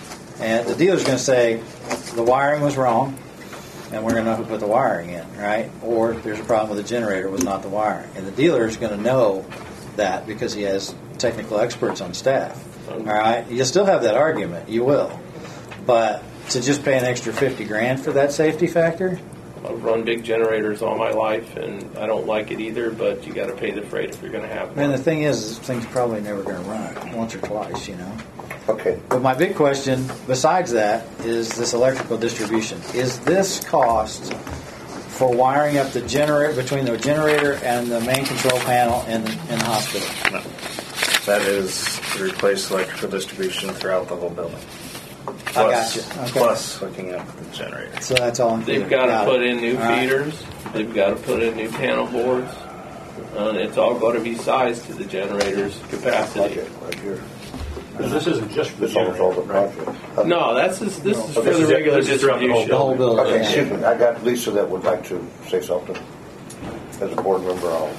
and the dealer's going to say, the wiring was wrong, and we're going to know who put the wiring in, right? Or there's a problem with the generator, it was not the wiring, and the dealer is going to know that because he has technical experts on staff. All right, you still have that argument, you will, but to just pay an extra fifty grand for that safety factor. I've run big generators all my life, and I don't like it either. But you got to pay the freight if you're going to have Man, one. the thing is, this thing's probably never going to run once or twice, you know. Okay. But my big question, besides that, is this electrical distribution. Is this cost for wiring up the generator between the generator and the main control panel in the, in the hospital? No. That is to replace electrical distribution throughout the whole building. Plus, I got you. Okay. Plus hooking up the generator. So that's all included. They've got to Got put it. in new All right. feeders. They've got to put in new panel boards. And it's all got to be sized to the generator's capacity. Project right here. This isn't just for the This owns all the generator, right? project. No, that's just, this is Oh, for this the is- regular this is throughout the whole- distribution. The whole building. Okay, yeah. excuse me. I got Lisa that would like to say something. As a board member, I'll.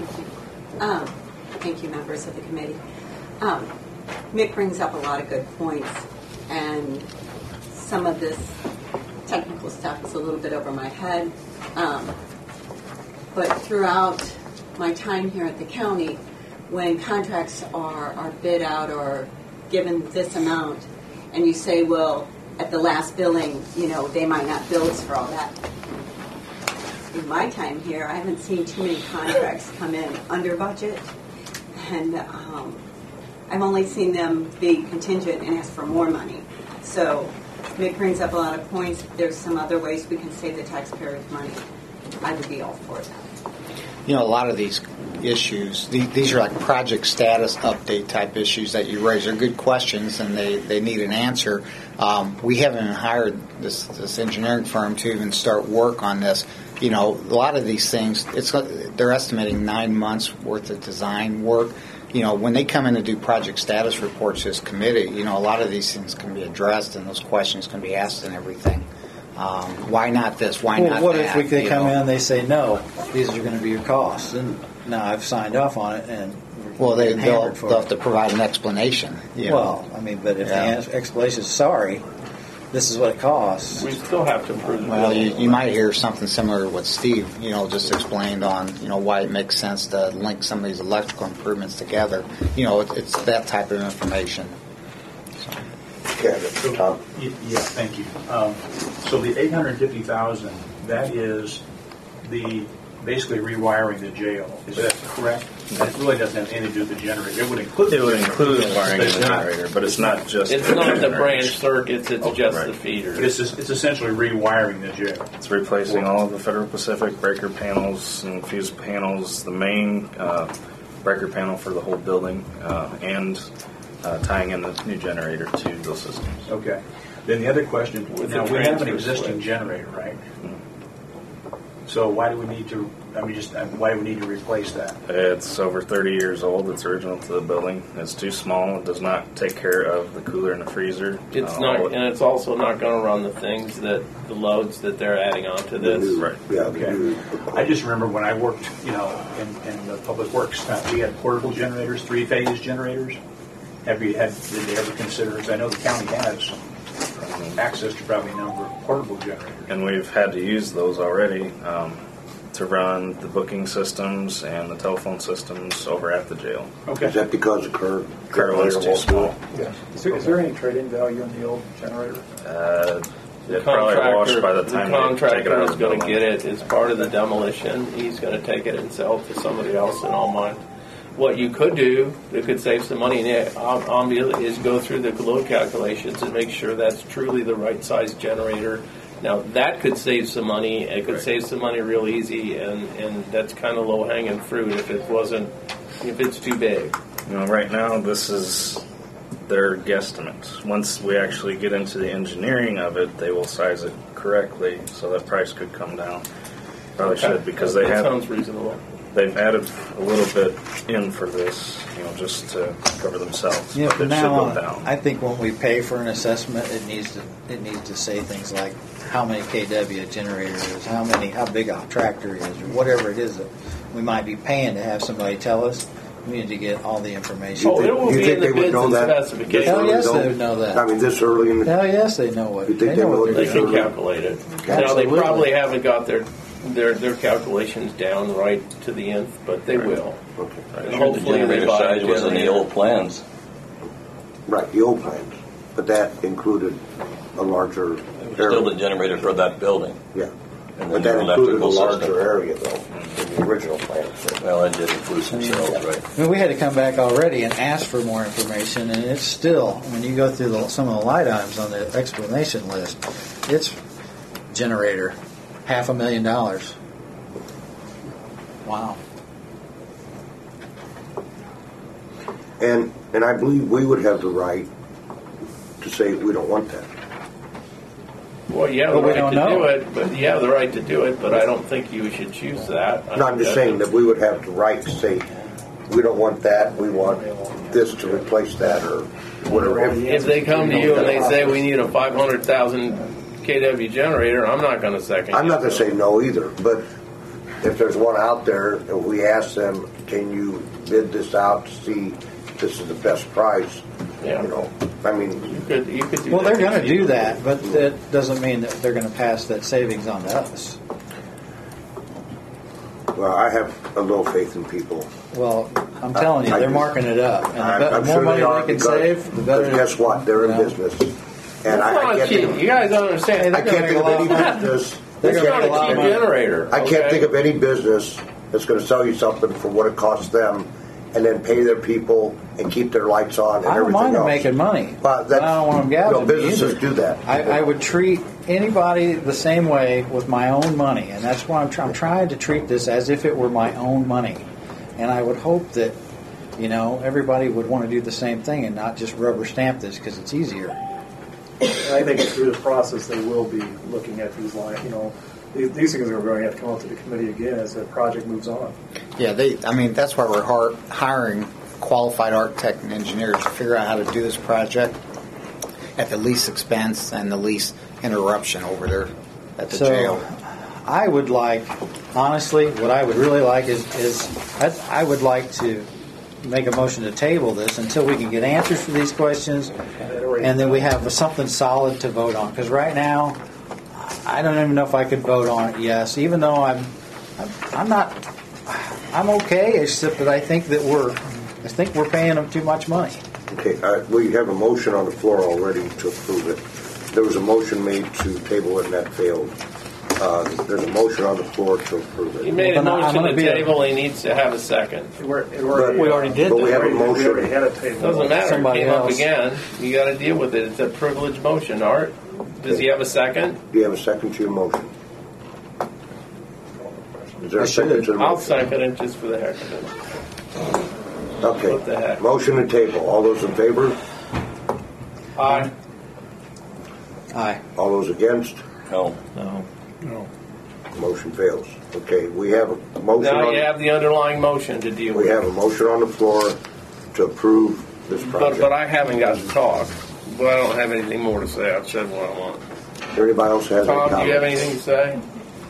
Um, thank you, members of the committee. Um, Mick brings up a lot of good points, and some of this technical stuff is a little bit over my head. Um, but throughout my time here at the county, when contracts are, are bid out or given this amount, and you say, well, at the last billing, you know, they might not bill us for all that. In my time here, I haven't seen too many contracts come in under budget, and um, I've only seen them be contingent and ask for more money. So Mick brings up a lot of points. There's some other ways we can save the taxpayers money. I would be all for that. You know, a lot of these issues, the- these are like project status update type issues that you raise. They're good questions, and they, they need an answer. Um, we haven't even hired this, this engineering firm to even start work on this. You know, a lot of these things, it's they're estimating nine months worth of design work. You know, when they come in to do project status reports to this committee, you know, a lot of these things can be addressed, and those questions can be asked and everything. Um, why not this? Why Well, not what that? if we, they You come know? in and they say, no, these are going to be your costs? And now I've signed off on it, and we're Well, they, getting they'll, hammered for they'll it. have to provide an explanation. you know. Well, I mean, but if Yeah. the ans- explanation is sorry, this is what it costs. We still have to prove the Well, bill. you, you might hear something similar to what Steve, you know, just explained on, you know, why it makes sense to link some of these electrical improvements together. You know, it, it's that type of information. Yeah, Tom. Y- Yeah, thank you. Um, So the eight hundred fifty thousand, that is the, basically rewiring the jail. Is that correct? That really doesn't have anything to do with the generator. It would include. It would include Yes, wiring but of it's the not- generator, but it's not just. It's the not the generators. branch circuits, it's Oh, just right. the feeders. But it's, it's essentially rewiring the jail. It's replacing all of the Federal Pacific breaker panels and fuse panels, the main uh, breaker panel for the whole building, uh, and uh, tying in the new generator to those systems. Okay. Then the other question, With now the we have an transfer existing switch. generator, right? So why do we need to, I mean, just, uh, why do we need to replace that? It's over thirty years old. It's original to the building. It's too small. It does not take care of the cooler and the freezer. It's Uh, not, all- and it's also not going to run the things that the loads that they're adding onto this. Right. Yeah, Okay. I just remember when I worked, you know, in, in the public works, uh, we had portable generators, three-phase generators. Have you had, did they ever consider, because I know the county has access to probably a number of portable generators. And we've had to use those already um, to run the booking systems and the telephone systems over at the jail. Okay. Is that because the current Current one's too small. Yeah. Is there, is there any trade-in value in the old generator? Uh, it probably washed by the time the they take it contractor out is of the going to building. get it as part of the demolition. He's going to take it and sell it to somebody else in Almont. What you could do that could save some money, and obviously, is go through the load calculations and make sure that's truly the right size generator. Now that could save some money. It could Right. save some money real easy, and, and that's kind of low hanging fruit if it wasn't, if it's too big. You know, right now, this is their guesstimate. Once we actually get into the engineering of it, they will size it correctly, so that price could come down. Probably Okay. should, because that they have sounds reasonable. they've added a little bit in for this, you know, just to cover themselves. You know, But from it should now go on, down. I think when we pay for an assessment, it needs to it needs to say things like how many K W a generator is, how many, how big a tractor is, or whatever it is that we might be paying to have somebody tell us. We need to get all the information. Oh, it will You be think in the they would bids know and that? specifications. Hell yes, Early, they would know that. I mean, this early in the, Hell yes, they know what You think they they know know what what they're They they can doing. calculate it. Now, they Absolutely. probably haven't got their their their calculations down right to the nth, but they will. okay. And The hopefully, generator they buy size a was in the generator. old plans. Right, the old plans, but that included a larger It was still the area. generator for that building. Yeah, And but then that your included a electrical larger system. area though, in the original plans. so. Well, that did include some cells, right? I mean, we had to come back already and ask for more information, and it's still, when you go through the, some of the light items on the explanation list, it's generator, half a million dollars. Wow. And, and I believe we would have the right to say we don't want that. Well, you have But the we right don't to know. do it, but you have the right to do it. But I don't think you should choose that. I No, I'm think just that- saying that we would have the right to say, we don't want that, we want this to replace that, or whatever. If they come to you and they say we need a five hundred thousand K W generator, I'm not going to second. I'm not guess gonna it. say no either, but if there's one out there, and we ask them, can you bid this out to see if this is the best price? Yeah. You know, I mean, You could, you could do Well, that. they're going to do that, but that doesn't mean that they're going to pass that savings on to us. well, I have a little faith in people. Well, I'm telling you, I they're do. marking it up, and the, I'm, be- I'm the more sure money they are they can because, save, the better. because guess what? They're in you know. business. That's And I, I not can't cheap. think, You guys don't understand. Hey, I they're can't gonna think of make a any lot of money. business. They're It's gonna not make a a lot cheap of money. generator. I can't okay? think of any business that's going to sell you something for what it costs them, and then pay their people and keep their lights on and I don't everything mind them else. making money. But But I don't want them gouging no, me businesses either. do that. I, I would treat anybody the same way with my own money, and that's why I'm, try- I'm trying to treat this as if it were my own money. And I would hope that, you know, everybody would want to do the same thing and not just rubber stamp this because it's easier. And I think through the process, they will be looking at these line, you know, these, these things are going to have to come out to the committee again as the project moves on. Yeah, they. I mean, that's why we're har- hiring qualified architect and engineers to figure out how to do this project at the least expense and the least interruption over there at the So, jail. I would like, honestly, what I would really like is, is I, I would like to make a motion to table this until we can get answers for these questions, and then we have something solid to vote on. Because right now, I don't even know if I could vote on it. Yes, even though I'm, I'm, I'm not, I'm okay. Except that I think that we're, I think we're paying them too much money. Okay, uh, we have a motion on the floor already to approve it. There was a motion made to table it and that failed. Uh, there's a motion on the floor to approve it. He made a Well, then I'm motion gonna to be a- table. He needs to have a second. We're, it But- We already did But that. we have a We already motion. had a table. Doesn't matter. Somebody it came up else. again. You got to deal with it. It's a privileged motion. Art, does he have a second? Do you have a second to your motion? Is there I a second should. to the I'll motion? second it just for the heck of it. Okay. What the heck? Motion to table. All those in favor? Aye. Aye. All those against? No. No. No. Motion fails. Okay, we have a motion Now on, you have the underlying motion to deal we with. have a motion on the floor to approve this But, project. but I haven't got to talk. But I don't have anything more to say. I've said what I want. Anybody else has any Tom, do you have comments? anything to say?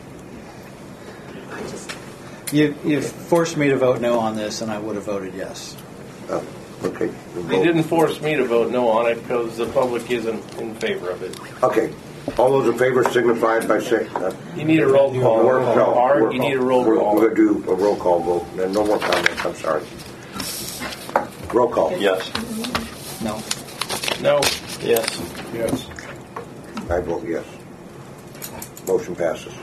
You, you've forced me to vote no on this, and I would have voted yes. Oh, okay. We'll They vote. didn't force me to vote no on it because the public isn't in favor of it. Okay. All those in favor signify by saying. Uh, You need a roll call. We're- no, Art, we're- you need a roll we're, call. We're going to do a roll call vote. And no more comments. I'm sorry. Roll call. Yes. No. No. Yes. Yes. I vote yes. Motion passes.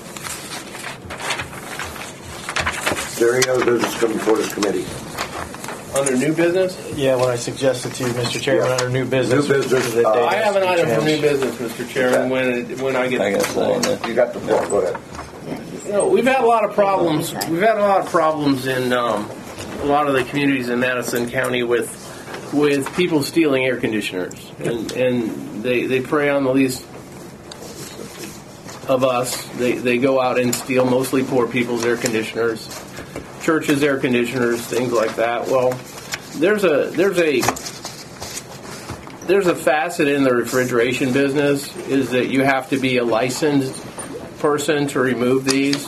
Is there any other business coming before this committee? Under new business? Yeah, what I suggested to you, Mister Chairman, Yeah. under new business. New business, that uh, day I have an has to item for change. new business, Mister Chairman, when it, when I get I to got the floor. that. You got the floor. Go ahead. You know, we've had a lot of problems. We've had a lot of problems in um, a lot of the communities in Madison County with with people stealing air conditioners, and and they they prey on the least of us. They they go out and steal mostly poor people's air conditioners, churches' air conditioners, things like that. Well, there's a there's a there's a facet in the refrigeration business is that you have to be a licensed person to remove these,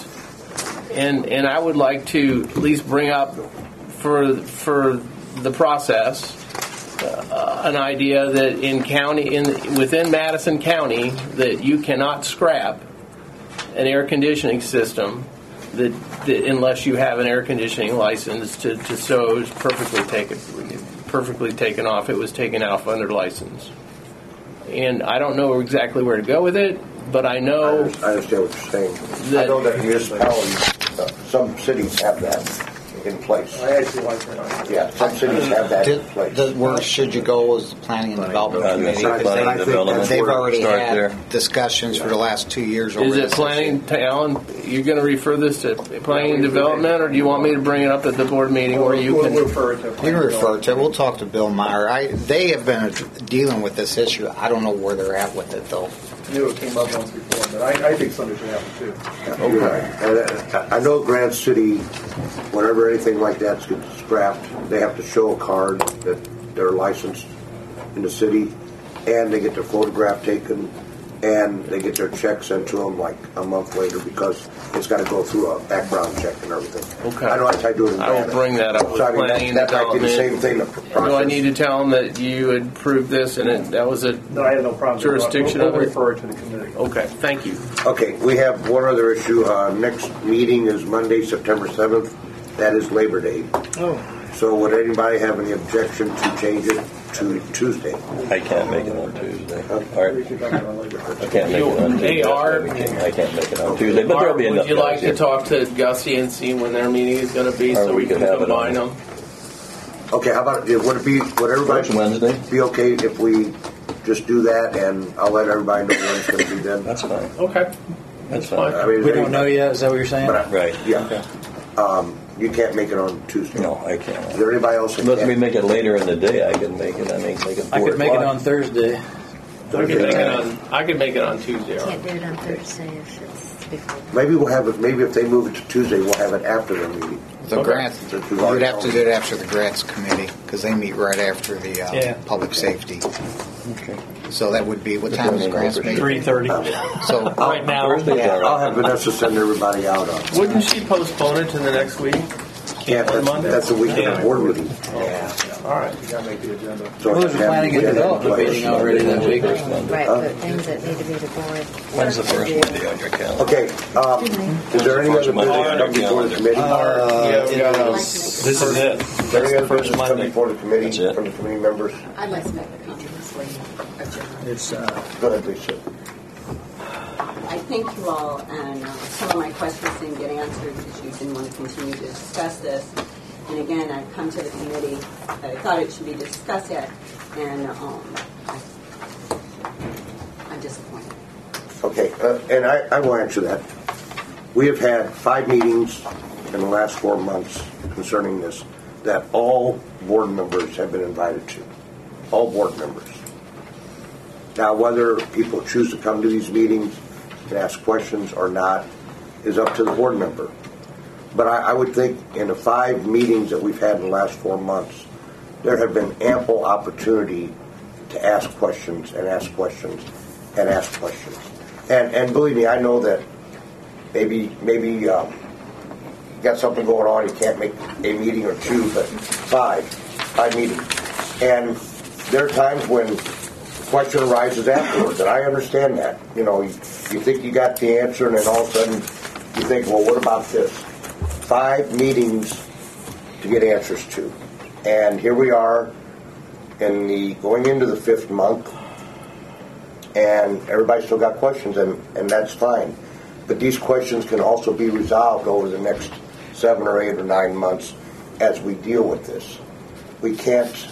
and and I would like to at least bring up for for the process uh, an idea that in county in within Madison County that you cannot scrap an air conditioning system that, that unless you have an air conditioning license to, to so it's perfectly taken perfectly taken off. It was taken off under license, and I don't know exactly where to go with it. But I know. I understand what you're saying. That- I know that municipalities, uh, some cities have that in place. I actually like that. Yeah, some cities have that in Did, place. the, where should you go as the planning and development I was committee? gonna say Because planning they, and development. they've already Start had there. discussions for the last two years over Is it this planning, issue. to Alan, you're going to refer this to planning and development, or do you want me to bring it up at the board meeting where you We'll can? refer it to. You can refer to it. We'll talk to Bill Meyer. I, they have been dealing with this issue. I don't know where they're at with it, though. I knew it came up once before, but I, I think somebody should have it too. Okay. And uh, I know Grant City, whenever anything like that gets scrapped, they have to show a card that they're licensed in the city, and they get their photograph taken, and they get their check sent to them like a month later because it's got to go through a background check and everything. Okay. I know I tried to do it in I will Granite. bring that up with So, I mean, planning and that, that might be the development. same thing. The process. Do I need to tell them that you had approved this and it, that was a No, I have no problem. jurisdiction We'll, of we'll it? refer it to the committee. Okay, thank you. Okay, we have one other issue. Uh, next meeting is Monday, September seventh. That is Labor Day. Oh. So would anybody have any objection to change it to Tuesday? I can't make it on Tuesday. Art, We should talk about it later. I can't make it on Tuesday. Hey, Art. I can't make it on Tuesday, but there'll Art, be enough would you like guys to here. talk to Gussie and see when their meeting is going to be Or so we we could can have it combine on- them? Okay, how about, would it be, would everybody First Wednesday? be okay if we just do that and I'll let everybody know when it's going to be done? That's fine. Okay. That's I fine. mean, We don't know yet. Is that what you're saying? But I- Right. Yeah. Um, you can't make it on Tuesday. No, I Is can't. there anybody else that Unless we can? make it later in the day, I can make it. I may make it I four could make it o'clock. on Thursday. I can make it on. I can make it on Tuesday. Art. Can't do it on Thursday if it's before. Maybe we'll have it, maybe if they move it to Tuesday, we'll have it after the meeting. The Okay. grant, Since we've you'd already have to known. do it after the grants committee because they meet right after the uh, Yeah. public safety. Okay. So that would be, what time is grants meeting? Three thirty. So Right now. Thursday's all right. I'll have Vanessa send everybody out on. Wouldn't she postpone it to the next week? Can't, that's, Monday? that's a week of the board meeting. Yeah. All right. You gotta make the agenda. So Well, there's a have planning and the agenda in development place. meeting already that week. First Monday. Right, Huh? but things that need to be to board. When's the first Monday on your calendar? Okay, um, is there any other business coming before the committee? Yeah, we got a- This is it. Is there any other first business coming Monday. before the committee, That's it. from the committee members? I'd like to make a comment before you adjourn. It's uh, Go ahead, Lisa. I thank you all, and uh, some of my questions didn't get answered because you didn't want to continue to discuss this. And again, I've come to the committee, I thought it should be discussed at, and um, I'm disappointed. Okay, uh, and I, I will answer that. We have had five meetings in the last four months concerning this. that all board members have been invited to. All board members. Now, whether people choose to come to these meetings and ask questions or not is up to the board member. But I, I would think in the five meetings that we've had in the last four months, there have been ample opportunity to ask questions and ask questions and ask questions. And and believe me, I know that maybe maybe um, you got something going on, you can't make a meeting or two, but five, five meetings. And there are times when the question arises afterwards, and I understand that. You know, you, you think you got the answer, and then all of a sudden you think, well, what about this? Five meetings to get answers to. And here we are in the going into the fifth month, and everybody still got questions, and, and that's fine. But these questions can also be resolved over the next seven or eight or nine months as we deal with this. We can't,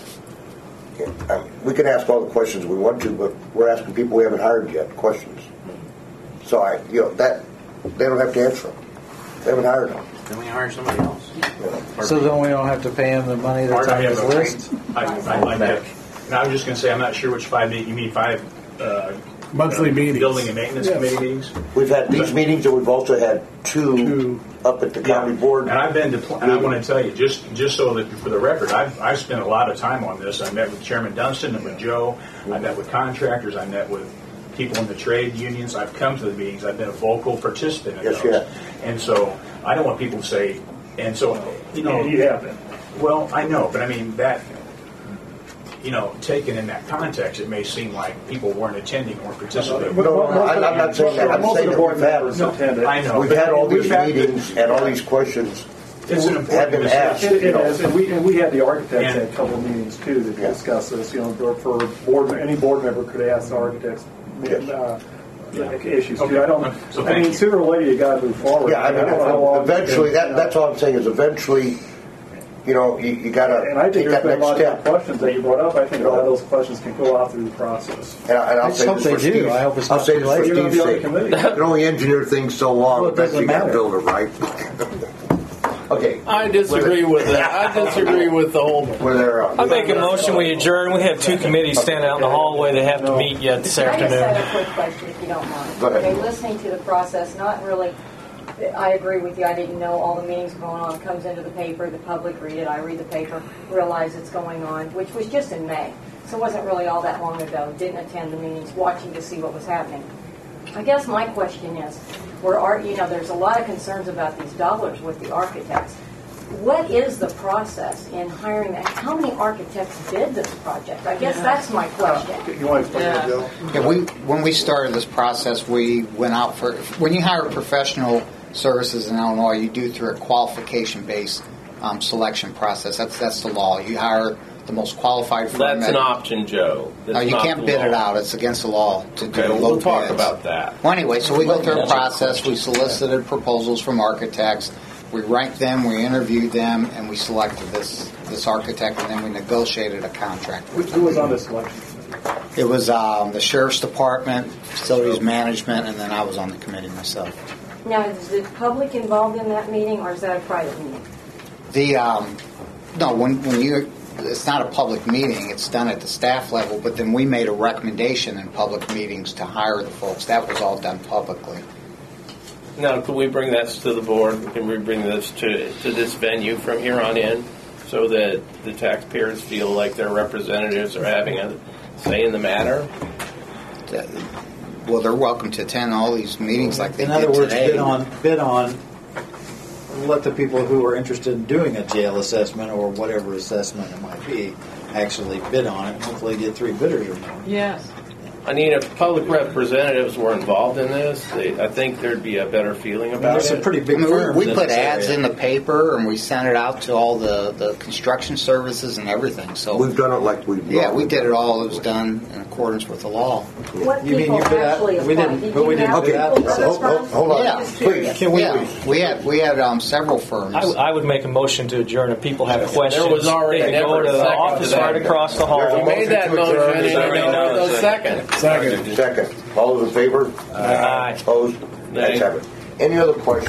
I mean, we can ask all the questions we want to, but we're asking people we haven't hired yet questions. So I, you know, that they don't have to answer them. They haven't hired them. Then we hire somebody else. So then we don't have to pay him the money that's on his list? I, I, I, I, and I was just going to say, I'm not sure which five meetings. You mean five uh, monthly uh, meetings, building and maintenance yes. committee meetings? We've had these meetings, and we've also had two, two. up at the county yeah. board. And I've been to, pl- and I want to tell you, just just so that for the record, I've I've spent a lot of time on this. I met with Chairman Dunstan and with Joe. I met with contractors. I met with people in the trade unions. I've come to the meetings. I've been a vocal participant in yes, those. Yeah. And so I don't want people to say. And so you know, yeah, you have been. Well, I know, but I mean that. You know, taken in that context, it may seem like people weren't attending or participating. No, no, no, I'm not saying that. I'm saying that we've had, I know, we've had all these meetings and all these questions it's an have been asked. It, it you know. is, and we and we had the architects Yeah. had a couple of meetings too to Yeah. discuss this. You know, for board, any board member could ask the architects Yes. uh, issues Okay. too. I don't. So I thank mean, you. sooner or later you got to move forward. Yeah, I mean, don't know how long eventually, it's that, been, that's all I'm saying is eventually, you know, you, you got And I to think take there's that been a next lot step. of questions that you brought up. I think a lot of those questions can go out through the process. And, I, and I'll I say hope this they for do. Steve. I hope it's I'll not say too this late. for You're gonna Steve's be on sake. the committee. You can only engineer things so long, Well, it but doesn't you got to matter. build it right. Okay. I disagree with that. I disagree with the whole. Where they're, uh, I make a motion we adjourn. We have two committees standing out in the hallway that have to meet yet this I just afternoon. have a quick question, if you don't mind. Go ahead. Okay, listening to the process, not really, I agree with you, I didn't know all the meetings going on. It comes into the paper, the public read it, I read the paper, realize it's going on, which was just in May. So it wasn't really all that long ago. Didn't attend the meetings, watching to see what was happening. I guess my question is, where are, you know, there's a lot of concerns about these dollars with the architects. What is the process in hiring? How many architects bid this project? I guess that's my question. You want to explain that, Joe? Yeah, we when we started this process, we went out for when you hire professional services in Illinois, you do through a qualification-based um, selection process. That's that's the law. You hire the most qualified firm. That's an that- option, Joe. That's No, you not can't the bid law. it out. It's against the law to do Okay, low we'll talk bids. about that. Well, anyway, so we go through a process. We solicited proposals from architects. We ranked them, we interviewed them, and we selected this this architect, and then we negotiated a contract. Who, who was on this selection committee? It was um, the Sheriff's Department, Facilities Management, and then I was on the committee myself. Now, is the public involved in that meeting, or is that a private meeting? The um, no, when when you it's not a public meeting, it's done at the staff level, but then we made a recommendation in public meetings to hire the folks. That was all done publicly. Now, can we bring that to the board? Can we bring this to to this venue from here on in, so that the taxpayers feel like their representatives are having a say in the matter? Well, they're welcome to attend all these meetings like they In did other words, today. bid on, bid on, let the people who are interested in doing a jail assessment or whatever assessment it might be, actually bid on it, and hopefully get three bidders or more. Yes. I mean, if public representatives were involved in this, they, I think there'd be a better feeling about There's it. some pretty I big mean, firms we, we in put this ads area. in the paper and we sent it out to all the, the construction services and everything. So we've done it like we've yeah, we did it all. It was done in accordance with the law. What You mean people you bid out- actually we applied? didn't- Did but you we didn't have bid out- people Okay, from those hold- firms? hold on. Yeah, Just curious. Can we? yeah, we had we had um, several firms. I, I would make a motion to adjourn if people have questions. was already they can go never to a the second office to that. right across the hall. There's a You made that Motion to motion, adjourn. and Sorry, you know no, the second. Second. Second. All those in favor? Aye. Opposed? Nay. Ayes have it. Any other questions?